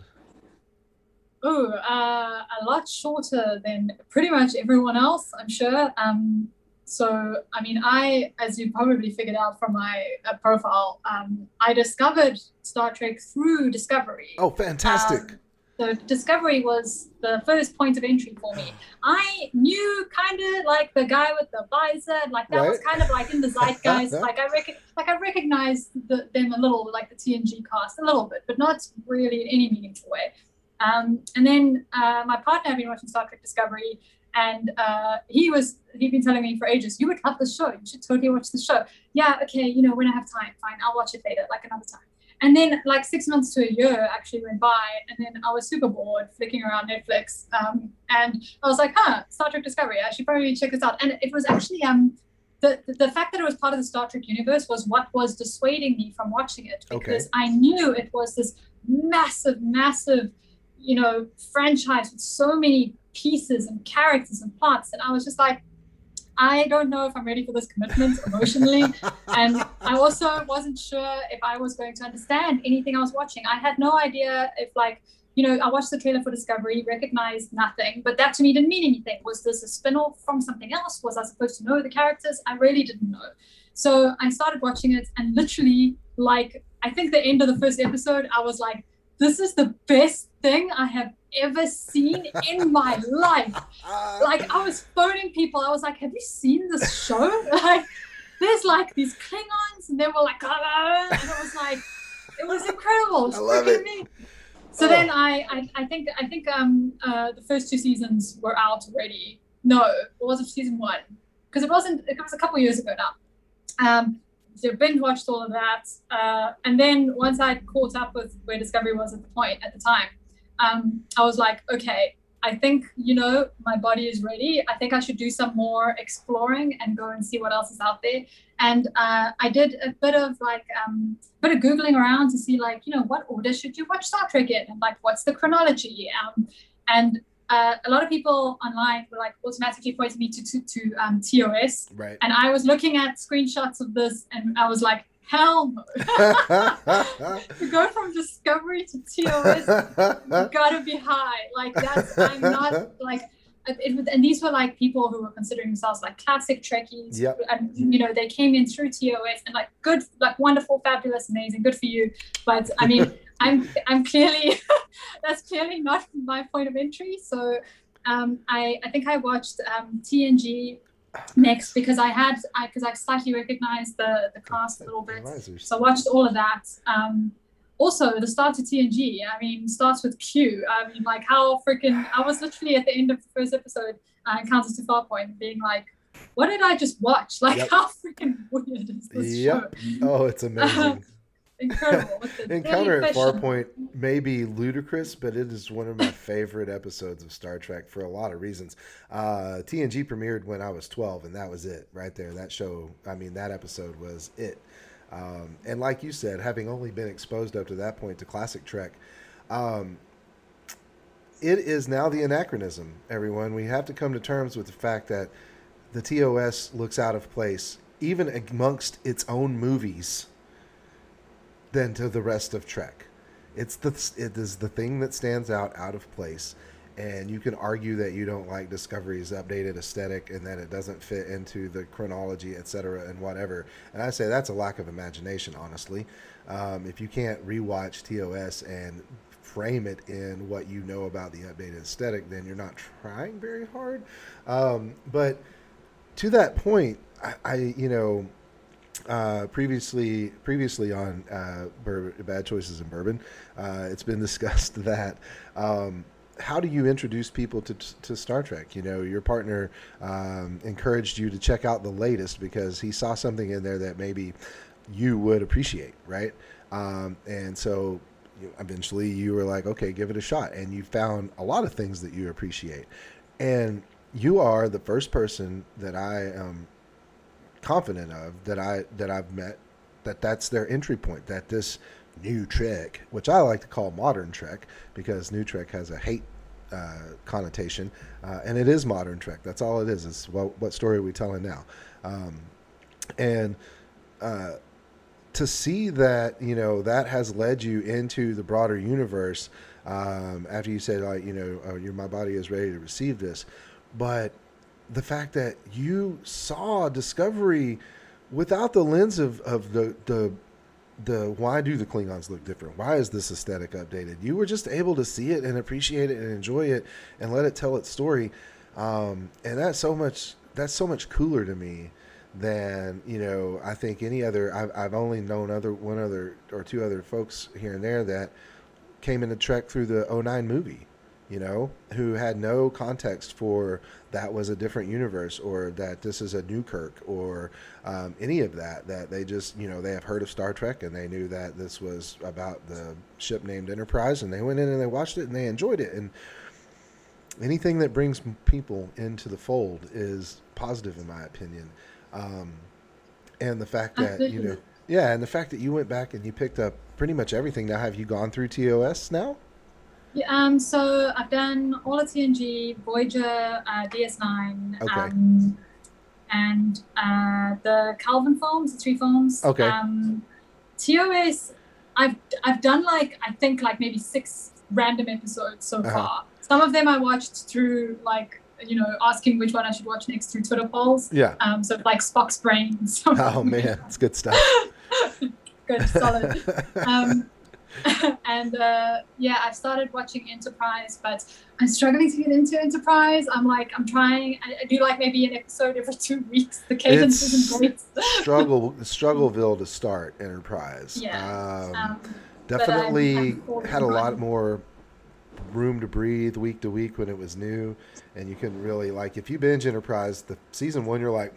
Oh, a lot shorter than pretty much everyone else, I'm sure. So, I mean, as you probably figured out from my profile, I discovered Star Trek through Discovery. Oh, fantastic. So Discovery was the first point of entry for me. I knew kind of like the guy with the visor, like that was kind of like in the zeitgeist. Like I recognized them a little, like the TNG cast a little bit, but not really in any meaningful way. And then my partner had been watching Star Trek Discovery, and he'd been telling me for ages, you would love the show. You should totally watch the show. Yeah, okay, when I have time, fine, I'll watch it later, like another time. And then like 6 months to a year actually went by, and then I was super bored flicking around Netflix. And I was like, Star Trek Discovery, I should probably check this out. And it was actually the fact that it was part of the Star Trek universe was what was dissuading me from watching it, because I knew it was this massive franchise with so many pieces and characters and plots, and I was just like, I don't know if I'm ready for this commitment emotionally. And I also wasn't sure if I was going to understand anything I was watching. I had no idea if I watched the trailer for Discovery, recognized nothing, but that to me didn't mean anything. Was this a spin-off from something else? Was I supposed to know the characters? I really didn't know. So I started watching it, and literally, like, I think the end of the first episode, I was like, this is the best thing I have ever seen in my life. Like, I was phoning people. I was like, have you seen this show? Like, there's like these Klingons, and they were like, and it was like, it was incredible. I love it. So then I think the first 2 seasons were out already. No, it wasn't season 1, because it was a couple years ago now. So binge watched all of that, and then once I'd caught up with where Discovery was at the time, I was like, okay, I think my body is ready. I think I should do some more exploring and go and see what else is out there. And I did a bit of googling around to see what order should you watch Star Trek in, and like what's the chronology. And a lot of people online were like automatically pointing me to TOS. Right. And I was looking at screenshots of this, and I was like, hell no. To go from Discovery to TOS, you gotta be high. Like that's I'm not like and these were like people who were considering themselves like classic Trekkies, Yep. and they came in through TOS and like good, like wonderful, fabulous, amazing, good for you. But I mean, I'm clearly that's clearly not my point of entry. So I think I watched TNG next because I slightly recognized the cast a little bit. So I watched all of that. Also, the start to TNG, I mean, starts with Q. I mean, like how freaking, I was literally at the end of the first episode, Encounters to Farpoint, being like, what did I just watch? Like, how freaking weird is this show? Oh, it's amazing. Incredible. Encounter at Farpoint may be ludicrous, but it is one of my favorite episodes of Star Trek for a lot of reasons. TNG premiered when I was 12, and that was it right there. That show, I mean, that episode was it. And like you said, having only been exposed up to that point to classic Trek, it is now the anachronism, everyone. We have to come to terms with the fact that the TOS looks out of place, even amongst its own movies, than to the rest of Trek. It is the thing that stands out of place. And you can argue that you don't like Discovery's updated aesthetic and that it doesn't fit into the chronology, et cetera, and whatever. And I say that's a lack of imagination, honestly. If you can't rewatch TOS and frame it in what you know about the updated aesthetic, then you're not trying very hard. But to that point, previously on Bad Choices in Bourbon, it's been discussed that how do you introduce people to Star Trek? Your partner encouraged you to check out the latest because he saw something in there that maybe you would appreciate, right? And so eventually you were like, okay, give it a shot. And you found a lot of things that you appreciate. And you are the first person that I am confident of that I've met that's their entry point, that this new Trek, which I like to call modern Trek because new Trek has a hate connotation, and it is modern Trek. That's all it is. It's what story are we telling now? And to see that, that has led you into the broader universe after you said, like, my body is ready to receive this. But the fact that you saw Discovery without the lens of the why do the Klingons look different? Why is this aesthetic updated? You were just able to see it and appreciate it and enjoy it and let it tell its story. And that's so much cooler to me than, I think any other. I've only known one other or two other folks here and there that came into Trek through the 2009 movie, who had no context for that was a different universe or that this is a new Kirk or any of that they just, they have heard of Star Trek and they knew that this was about the ship named Enterprise and they went in and they watched it and they enjoyed it. And anything that brings people into the fold is positive in my opinion. And the fact that, and the fact that you went back and you picked up pretty much everything. Now, have you gone through TOS now? Yeah, so I've done all of TNG, Voyager, DS9, okay. And the Calvin films, the 3 films. Okay. TOS, I've done I think maybe 6 random episodes so far. Some of them I watched through asking which one I should watch next through Twitter polls. Yeah. So like Spock's Brain. Oh man, it's good stuff. Good, solid. And I've started watching Enterprise, but I'm struggling to get into Enterprise. I'm trying. I do maybe an episode every 2 weeks. The cadence isn't great. Struggleville to start Enterprise. Yeah. Definitely had a lot more room to breathe week to week when it was new, and you can really if you binge Enterprise, the season 1, you're like,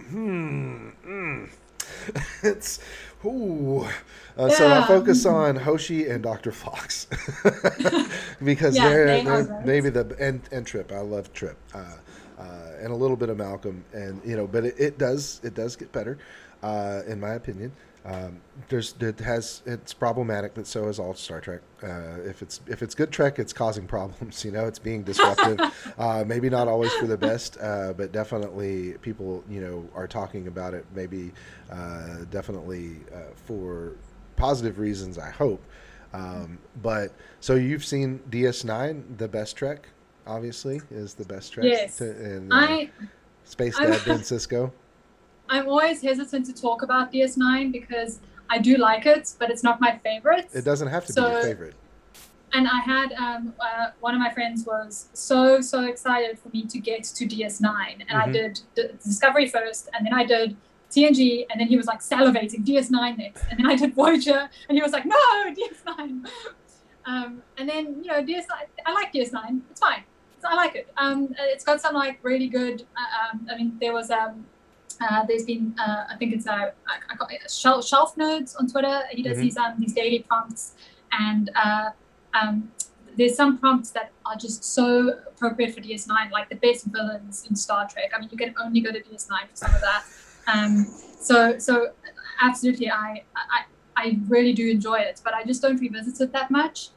it's ooh. So I focus on Hoshi and Dr. Fox because they're maybe and Trip. I love Trip, and a little bit of Malcolm, and but it does get better, in my opinion. It's problematic, but so is all Star Trek. If it's good Trek, it's causing problems. It's being disruptive. Maybe not always for the best, but definitely people are talking about it. Maybe definitely for positive reasons, I hope. But so you've seen DS9, the best Trek, obviously, is the best Trek. Yes, Space Dad Ben Sisko. I'm always hesitant to talk about DS9 because I do like it, but it's not my favorite. It doesn't have to be your favorite. And I had one of my friends was so excited for me to get to DS9, and I did Discovery first, and then I did TNG, and then he was like salivating DS9 next, and then I did Voyager, and he was like, no, DS9. And then DS9, I like DS9. It's fine. I like it. It's got some like really good. I mean, there was there's been I think it's Shelf Nerds on Twitter. He does these daily prompts, and there's some prompts that are just so appropriate for DS9, like the best villains in Star Trek. I mean, you can only go to DS9 for some of that. So absolutely, I really do enjoy it, but I just don't revisit it that much.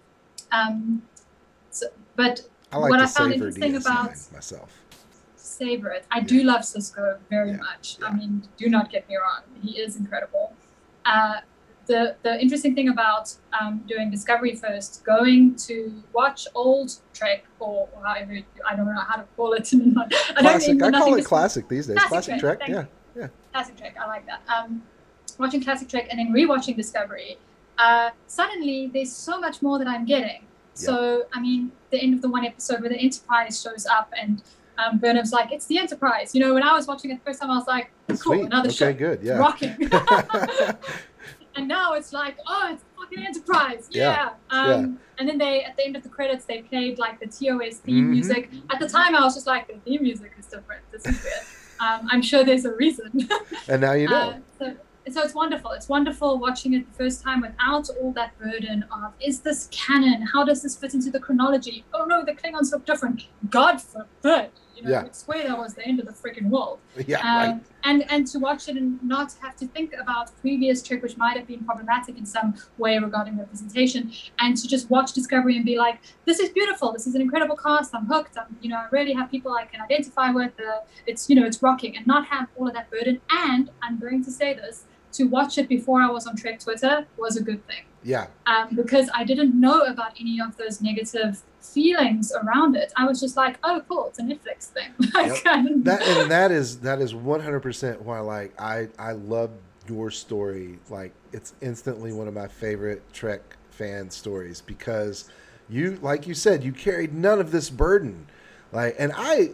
But what I found interesting about myself. Savor it. I do love Sisko very much. I mean, do not get me wrong. He is incredible. The interesting thing about doing Discovery first, going to watch old Trek or however, I don't know how to call it. Classic. I call it classic these days. Classic Trek. Yeah. Classic Trek. I like that. Watching Classic Trek and then rewatching Discovery, suddenly there's so much more that I'm getting. So, I mean, the end of the one episode where the Enterprise shows up and Burnham's like, it's the Enterprise. When I was watching it the first time, I was like, cool, sweet. Another ship. Good, yeah. Rocking. And now it's like, oh, it's fucking Enterprise. Yeah. And then at the end of the credits, they played like the TOS theme music. At the time, I was just like, the theme music is different. This is weird. I'm sure there's a reason. And now you know. So it's wonderful. It's wonderful watching it the first time without all that burden of, is this canon? How does this fit into the chronology? Oh no, the Klingons look different. God forbid. I swear that was the end of the freaking world. Right. And to watch it and not have to think about previous Trek, which might have been problematic in some way regarding representation, and to just watch Discovery and be like, this is beautiful. This is an incredible cast. I'm hooked. I really have people I can identify with. It's rocking, and not have all of that burden. And I'm going to say this, to watch it before I was on Trek Twitter was a good thing. Yeah. Because I didn't know about any of those negative feelings around it. I was just like, oh, cool, it's a Netflix thing. That is 100% why I love your story. Like, it's instantly one of my favorite Trek fan stories because you, like you said, you carried none of this burden. And I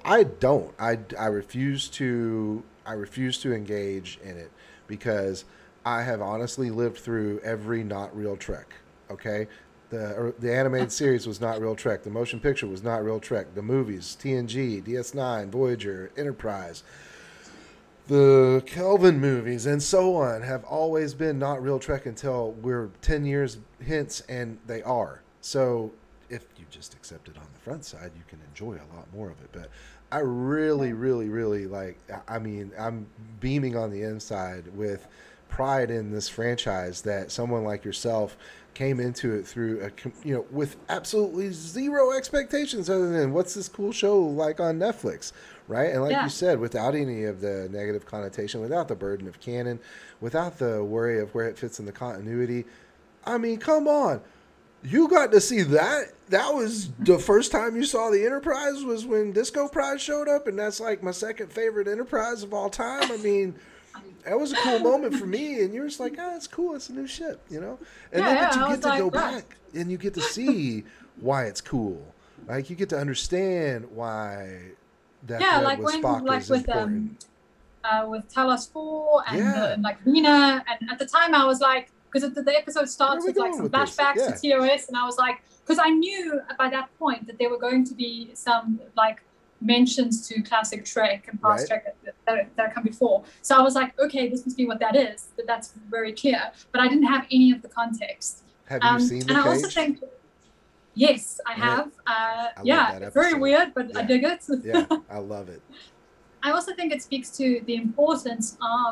refuse to engage in it because I have honestly lived through every not real Trek. Okay, the animated series was not real Trek. The motion picture was not real Trek. The movies, TNG, DS9, Voyager, Enterprise, the Kelvin movies, and so on have always been not real Trek until we're 10 years hence, and they are. So if you just accept it on the front side, you can enjoy a lot more of it. But I really, really, really I'm beaming on the inside with pride in this franchise that someone like yourself came into it through with absolutely zero expectations other than what's this cool show like on Netflix, right? And like you said, without any of the negative connotation, without the burden of canon, without the worry of where it fits in the continuity. I mean, come on. You got to see that. That was the first time you saw the Enterprise was when Disco Pride showed up, and that's like my second favorite Enterprise of all time. I mean, that was a cool moment for me, and you're just like, it's cool. It's a new ship, And then you get to go back, and you get to see why it's cool. Like, you get to understand why that with Spock is important. With Talos 4 and Rena, and at the time I was like, because the episode starts with some flashbacks to TOS, and I was like, because I knew by that point that there were going to be some mentions to classic Trek and past Trek that come before. So I was like, okay, this must be what that is. That's very clear. But I didn't have any of the context. Have you seen the And I also think, yes, I have. It's very weird, but I dig it. Yeah, I love it. I also think it speaks to the importance of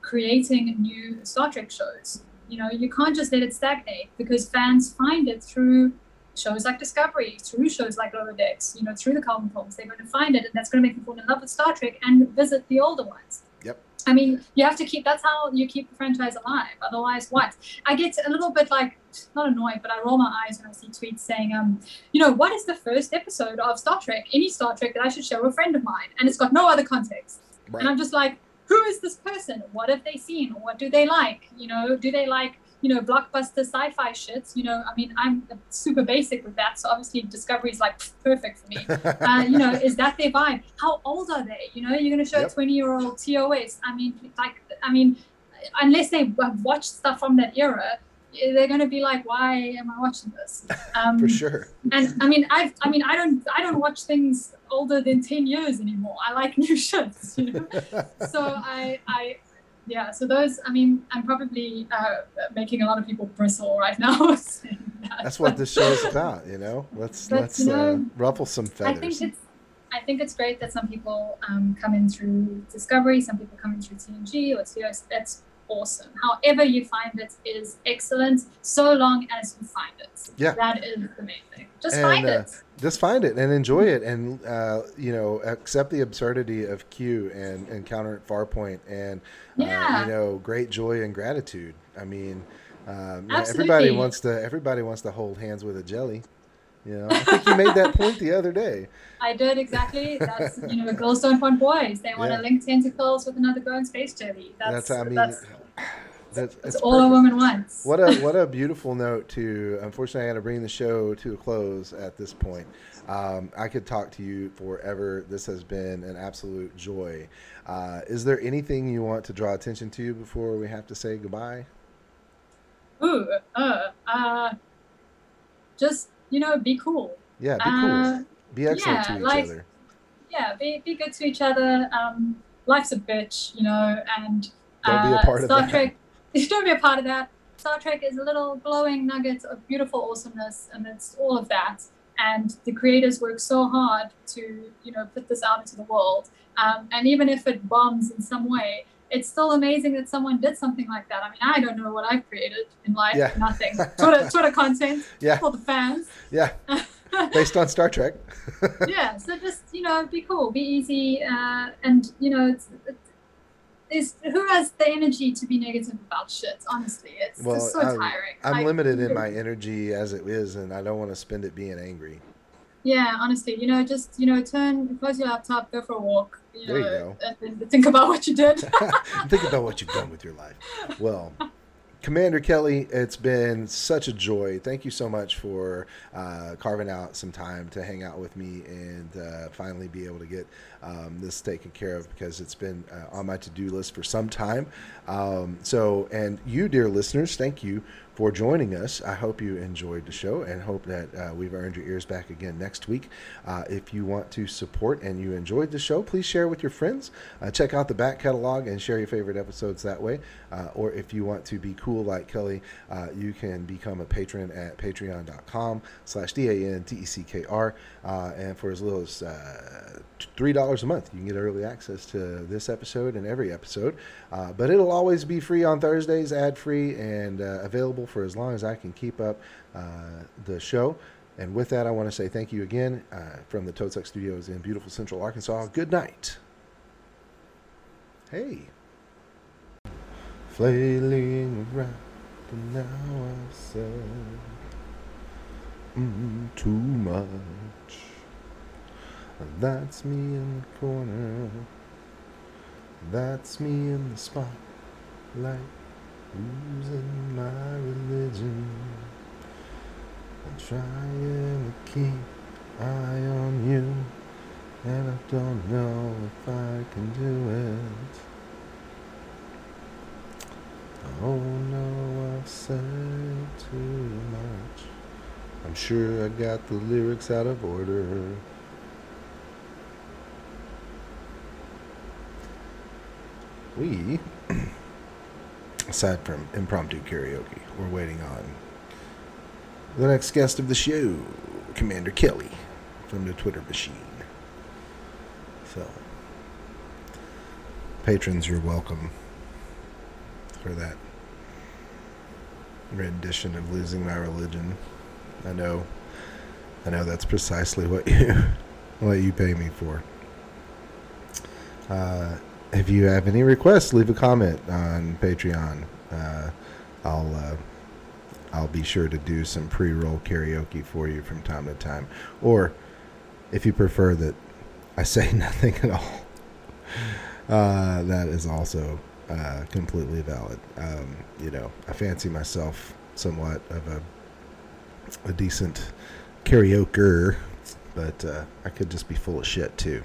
creating new Star Trek shows. You can't just let it stagnate, because fans find it through shows like Discovery, through shows like Lower Decks, through the Carbon films. They're going to find it, and that's going to make them fall in love with Star Trek and visit the older ones. Yep. I mean, you have to that's how you keep the franchise alive. Otherwise, what? I get a little bit not annoyed, but I roll my eyes when I see tweets saying, what is the first episode of Star Trek, any Star Trek, that I should show a friend of mine? And it's got no other context. Right. And I'm just like, who is this person? What have they seen? What do they like? Do they like, blockbuster sci-fi shit? I mean, I'm super basic with that. So obviously Discovery is perfect for me. Is that their vibe? How old are they? You're going to show a 20-year-old TOS. I mean, unless they have watched stuff from that era, they're going to be like, why am I watching this? For sure. And I don't watch things older than 10 years anymore. I like new shits, So so those, I'm probably making a lot of people bristle right now saying that. That's what this show is about, Let's ruffle some feathers. I think it's great that some people come in through Discovery, some people come in through TNG or TOS. That's awesome. However you find it is excellent, so long as you find it. Yeah. That is the main thing. Just find it. Just find it and enjoy it, and accept the absurdity of Q and encounter at Farpoint, and great joy and gratitude. I mean, everybody wants to hold hands with a jelly. I think you made that point the other day. I did, exactly. That's girls don't want boys. They want to link tentacles with another girl in space jelly. That's all perfect. A woman wants. What a beautiful note to. Unfortunately, I got to bring the show to a close at this point. I could talk to you forever. This has been an absolute joy. Is there anything you want to draw attention to before we have to say goodbye? Just be cool. Yeah, be cool. Be excellent to each other. Yeah, be good to each other. Life's a bitch, and don't be a part Star of Trek. Don't be a part of that. Star Trek is a little glowing nugget of beautiful awesomeness amidst all of that. And the creators work so hard to, put this out into the world. And even if it bombs in some way, it's still amazing that someone did something like that. I mean, I don't know what I've created in life. Yeah. Nothing. Twitter content for the fans. Yeah. Based on Star Trek. Yeah. So just, be cool, be easy. And, who has the energy to be negative about shit? Honestly, it's just so tiring. I'm limited in my energy as it is, and I don't want to spend it being angry. Yeah, honestly, just close your laptop, go for a walk. There you go. And think about what you did. Think about what you've done with your life. Well, Commander Kelly, it's been such a joy. Thank you so much for carving out some time to hang out with me and finally be able to get this taken care of, because it's been on my to-do list for some time. And you, dear listeners, thank you for joining us. I hope you enjoyed the show and hope that we've earned your ears back again next week. If you want to support and you enjoyed the show, please share with your friends. Check out the back catalog and share your favorite episodes that way. Or if you want to be cool like Kelly, you can become a patron at patreon.com/DANTECKR. And for as little as $3 a month, you can get early access to this episode and every episode. But it'll always be free on Thursdays, ad-free, and available for as long as I can keep up the show. And with that, I want to say thank you again from the Toad Suck Studios in beautiful Central Arkansas. Good night. Hey. Flailing around, and now I said too much. That's me in the corner. That's me in the spotlight, losing my religion. I'm trying to keep eye on you, and I don't know if I can do it. Oh no, I've said too much. I'm sure I got the lyrics out of order. We, aside from impromptu karaoke, we're waiting on the next guest of the show, Commander Kelly from the Twitter machine. So, patrons, you're welcome. for that rendition of Losing My Religion. I know that's precisely what you pay me for. If you have any requests, leave a comment on Patreon. I'll be sure to do some pre-roll karaoke for you from time to time. Or if you prefer that I say nothing at all, that is also completely valid. I fancy myself somewhat of a decent karaoker, but I could just be full of shit too.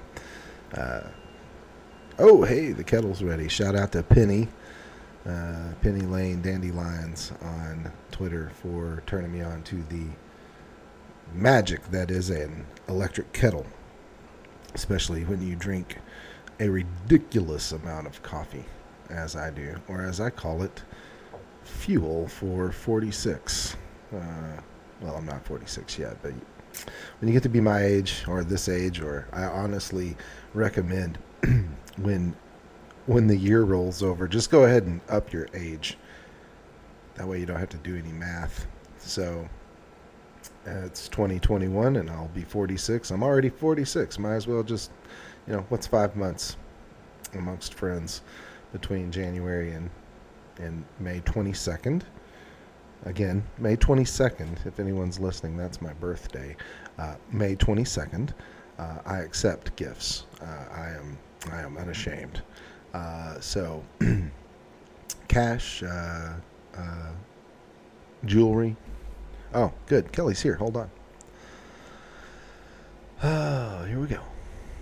Oh, hey, the kettle's ready. Shout out to Penny Lane Dandelions on Twitter for turning me on to the magic that is an electric kettle, especially when you drink a ridiculous amount of coffee, as I do, or as I call it, fuel for 46. Well, I'm not 46 yet, but when you get to be my age or this age, or I honestly recommend when the year rolls over, just go ahead and up your age. That way you don't have to do any math. So it's 2021 and I'll be 46. I'm already 46. Might as well just, what's 5 months amongst friends between January and May 22nd. Again, May 22nd, if anyone's listening, that's my birthday. May 22nd, I accept gifts. I am unashamed. So, cash, jewelry. Oh, good. Kelly's here. Hold on. Here we go.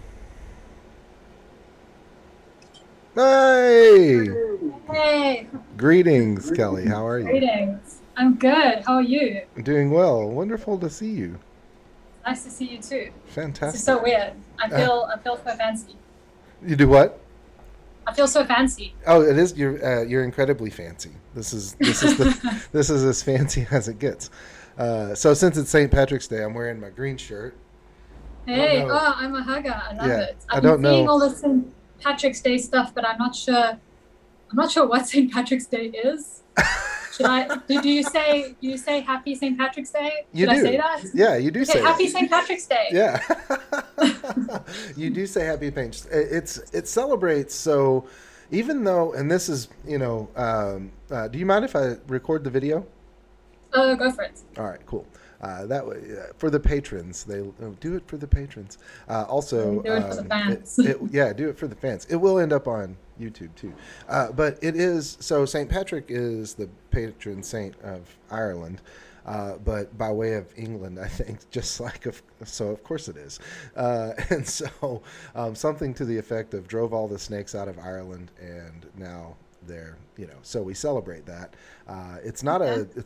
Hey! Hey! Greetings, Kelly. How are you? Greetings. I'm good. How are you? I'm doing well. Wonderful to see you. Nice to see you too. Fantastic. This is so weird. I feel so fancy. You do what? I feel so fancy. Oh, it is. You're incredibly fancy. This is as fancy as it gets. So since it's St. Patrick's Day, I'm wearing my green shirt. Hey, I'm a hugger. I love it. I've been seeing all this St. Patrick's Day stuff, but I'm not sure what St. Patrick's Day is. Do you say Happy St. Patrick's Day? Should I say that? Yeah, you do say Happy that. St. Patrick's Day. Yeah. You do say Happy Patrick's Day. It celebrates, so even though, and this is, do you mind if I record the video? Go for it. All right, cool. That way, for the patrons, they do it for the patrons. Also, do it for the fans. Do it for the fans. It will end up on YouTube too. But it is, so St. Patrick is the patron saint of Ireland, but by way of England, I think, so of course it is. And so something to the effect of drove all the snakes out of Ireland, and now they're, so we celebrate that. It's not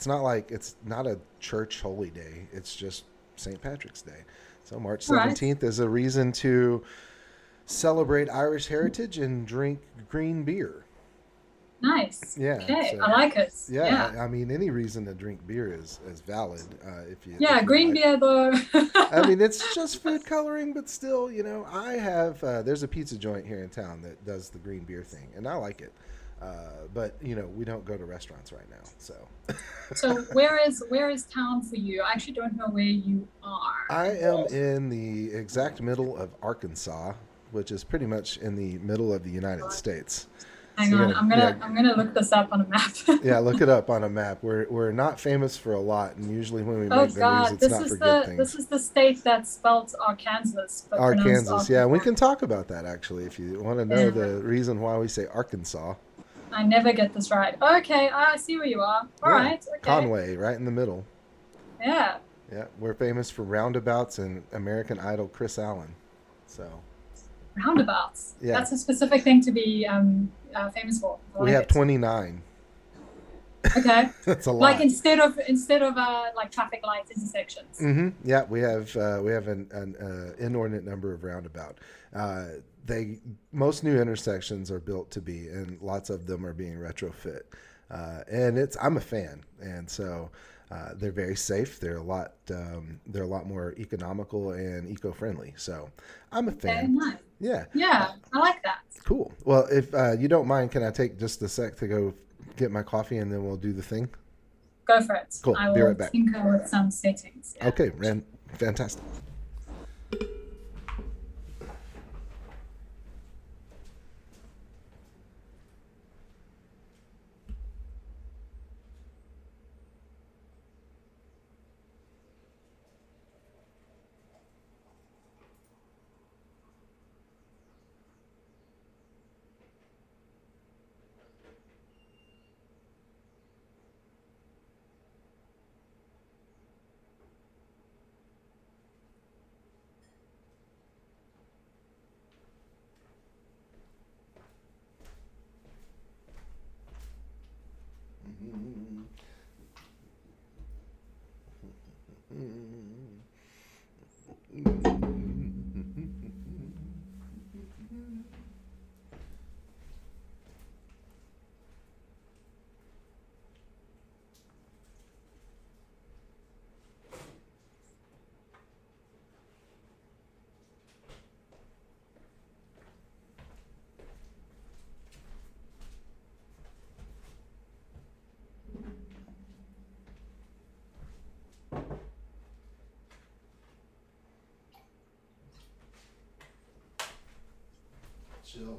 a church holy day. It's just St. Patrick's Day. So March 17th is a reason to celebrate Irish heritage and drink green beer. Nice. Yeah. Okay, I like it. Yeah. I mean, any reason to drink beer is valid. If you green beer though. I mean, it's just food coloring, but still, I have. There's a pizza joint here in town that does the green beer thing, and I like it. But we don't go to restaurants right now. So where is town for you? I actually don't know where you are. I am in the exact middle of Arkansas, which is pretty much in the middle of the United States. Hang on, I'm gonna look this up on a map. Yeah, look it up on a map. We're not famous for a lot, and usually when we make the news, it's not for good things. This is the state that's spelled Arkansas. Arkansas, yeah. We can talk about that actually if you want to know the reason why we say Arkansas. I never get this right. Okay, I see where you are. All right. Okay. Conway, right in the middle. Yeah. Yeah, we're famous for roundabouts and American Idol Chris Allen. So. Roundabouts. Yeah. That's a specific thing to be famous for. We have 29. Okay. That's a lot. Like instead of like traffic lights intersections. Mm-hmm. Yeah, we have an inordinate number of roundabout. Most new intersections are built to be, and lots of them are being retrofit. And I'm a fan, and so they're very safe. They're a lot more economical and eco-friendly. So I'm a fan. Nice. Yeah. Yeah, I like that. Cool. Well, if you don't mind, can I take just a sec to go get my coffee and then we'll do the thing? Go for it. Cool. I Be will right back. tinker with some settings. Yeah. Okay, fantastic. Chill.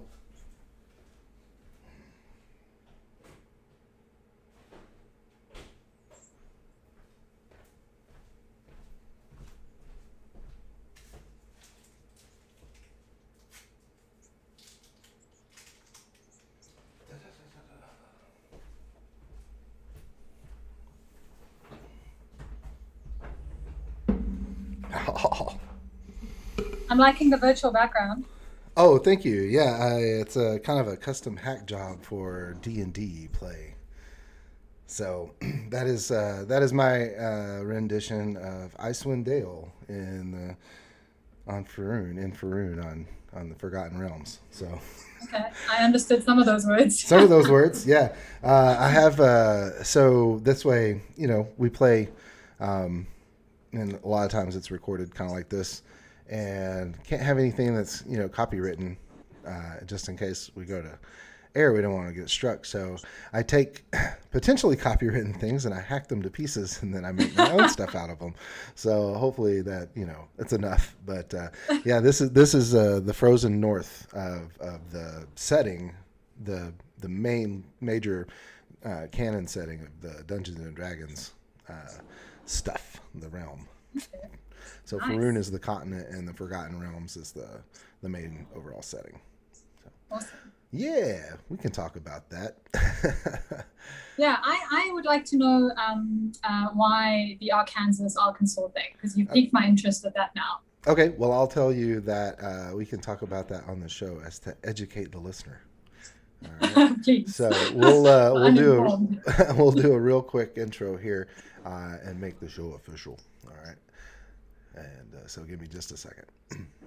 I'm liking the virtual background. Oh, thank you. Yeah, it's a kind of a custom hack job for D&D play. So that is my rendition of Icewind Dale on Faerun on the Forgotten Realms. So Okay, I understood some of those words. some of those words, yeah. I have so this way, we play, and a lot of times it's recorded kind of like this, and can't have anything that's copywritten, just in case we go to air. We don't want to get struck. So I take potentially copywritten things and I hack them to pieces, and then I make my own stuff out of them. So hopefully that it's enough. But yeah, this is the frozen north of the setting, the main major canon setting of the Dungeons and Dragons stuff, the realm. Okay. So Nice. Faerun is the continent, and the Forgotten Realms is the main overall setting. So, Awesome. yeah, we can talk about that. Yeah, I would like to know why the Arkansas thing, because you've piqued my interest with that now. Okay, well, I'll tell you that we can talk about that on the show as to educate the listener. All right. Please. So we'll Uninformed. we'll do a real quick intro here and make the show official. All right, and so give me just a second.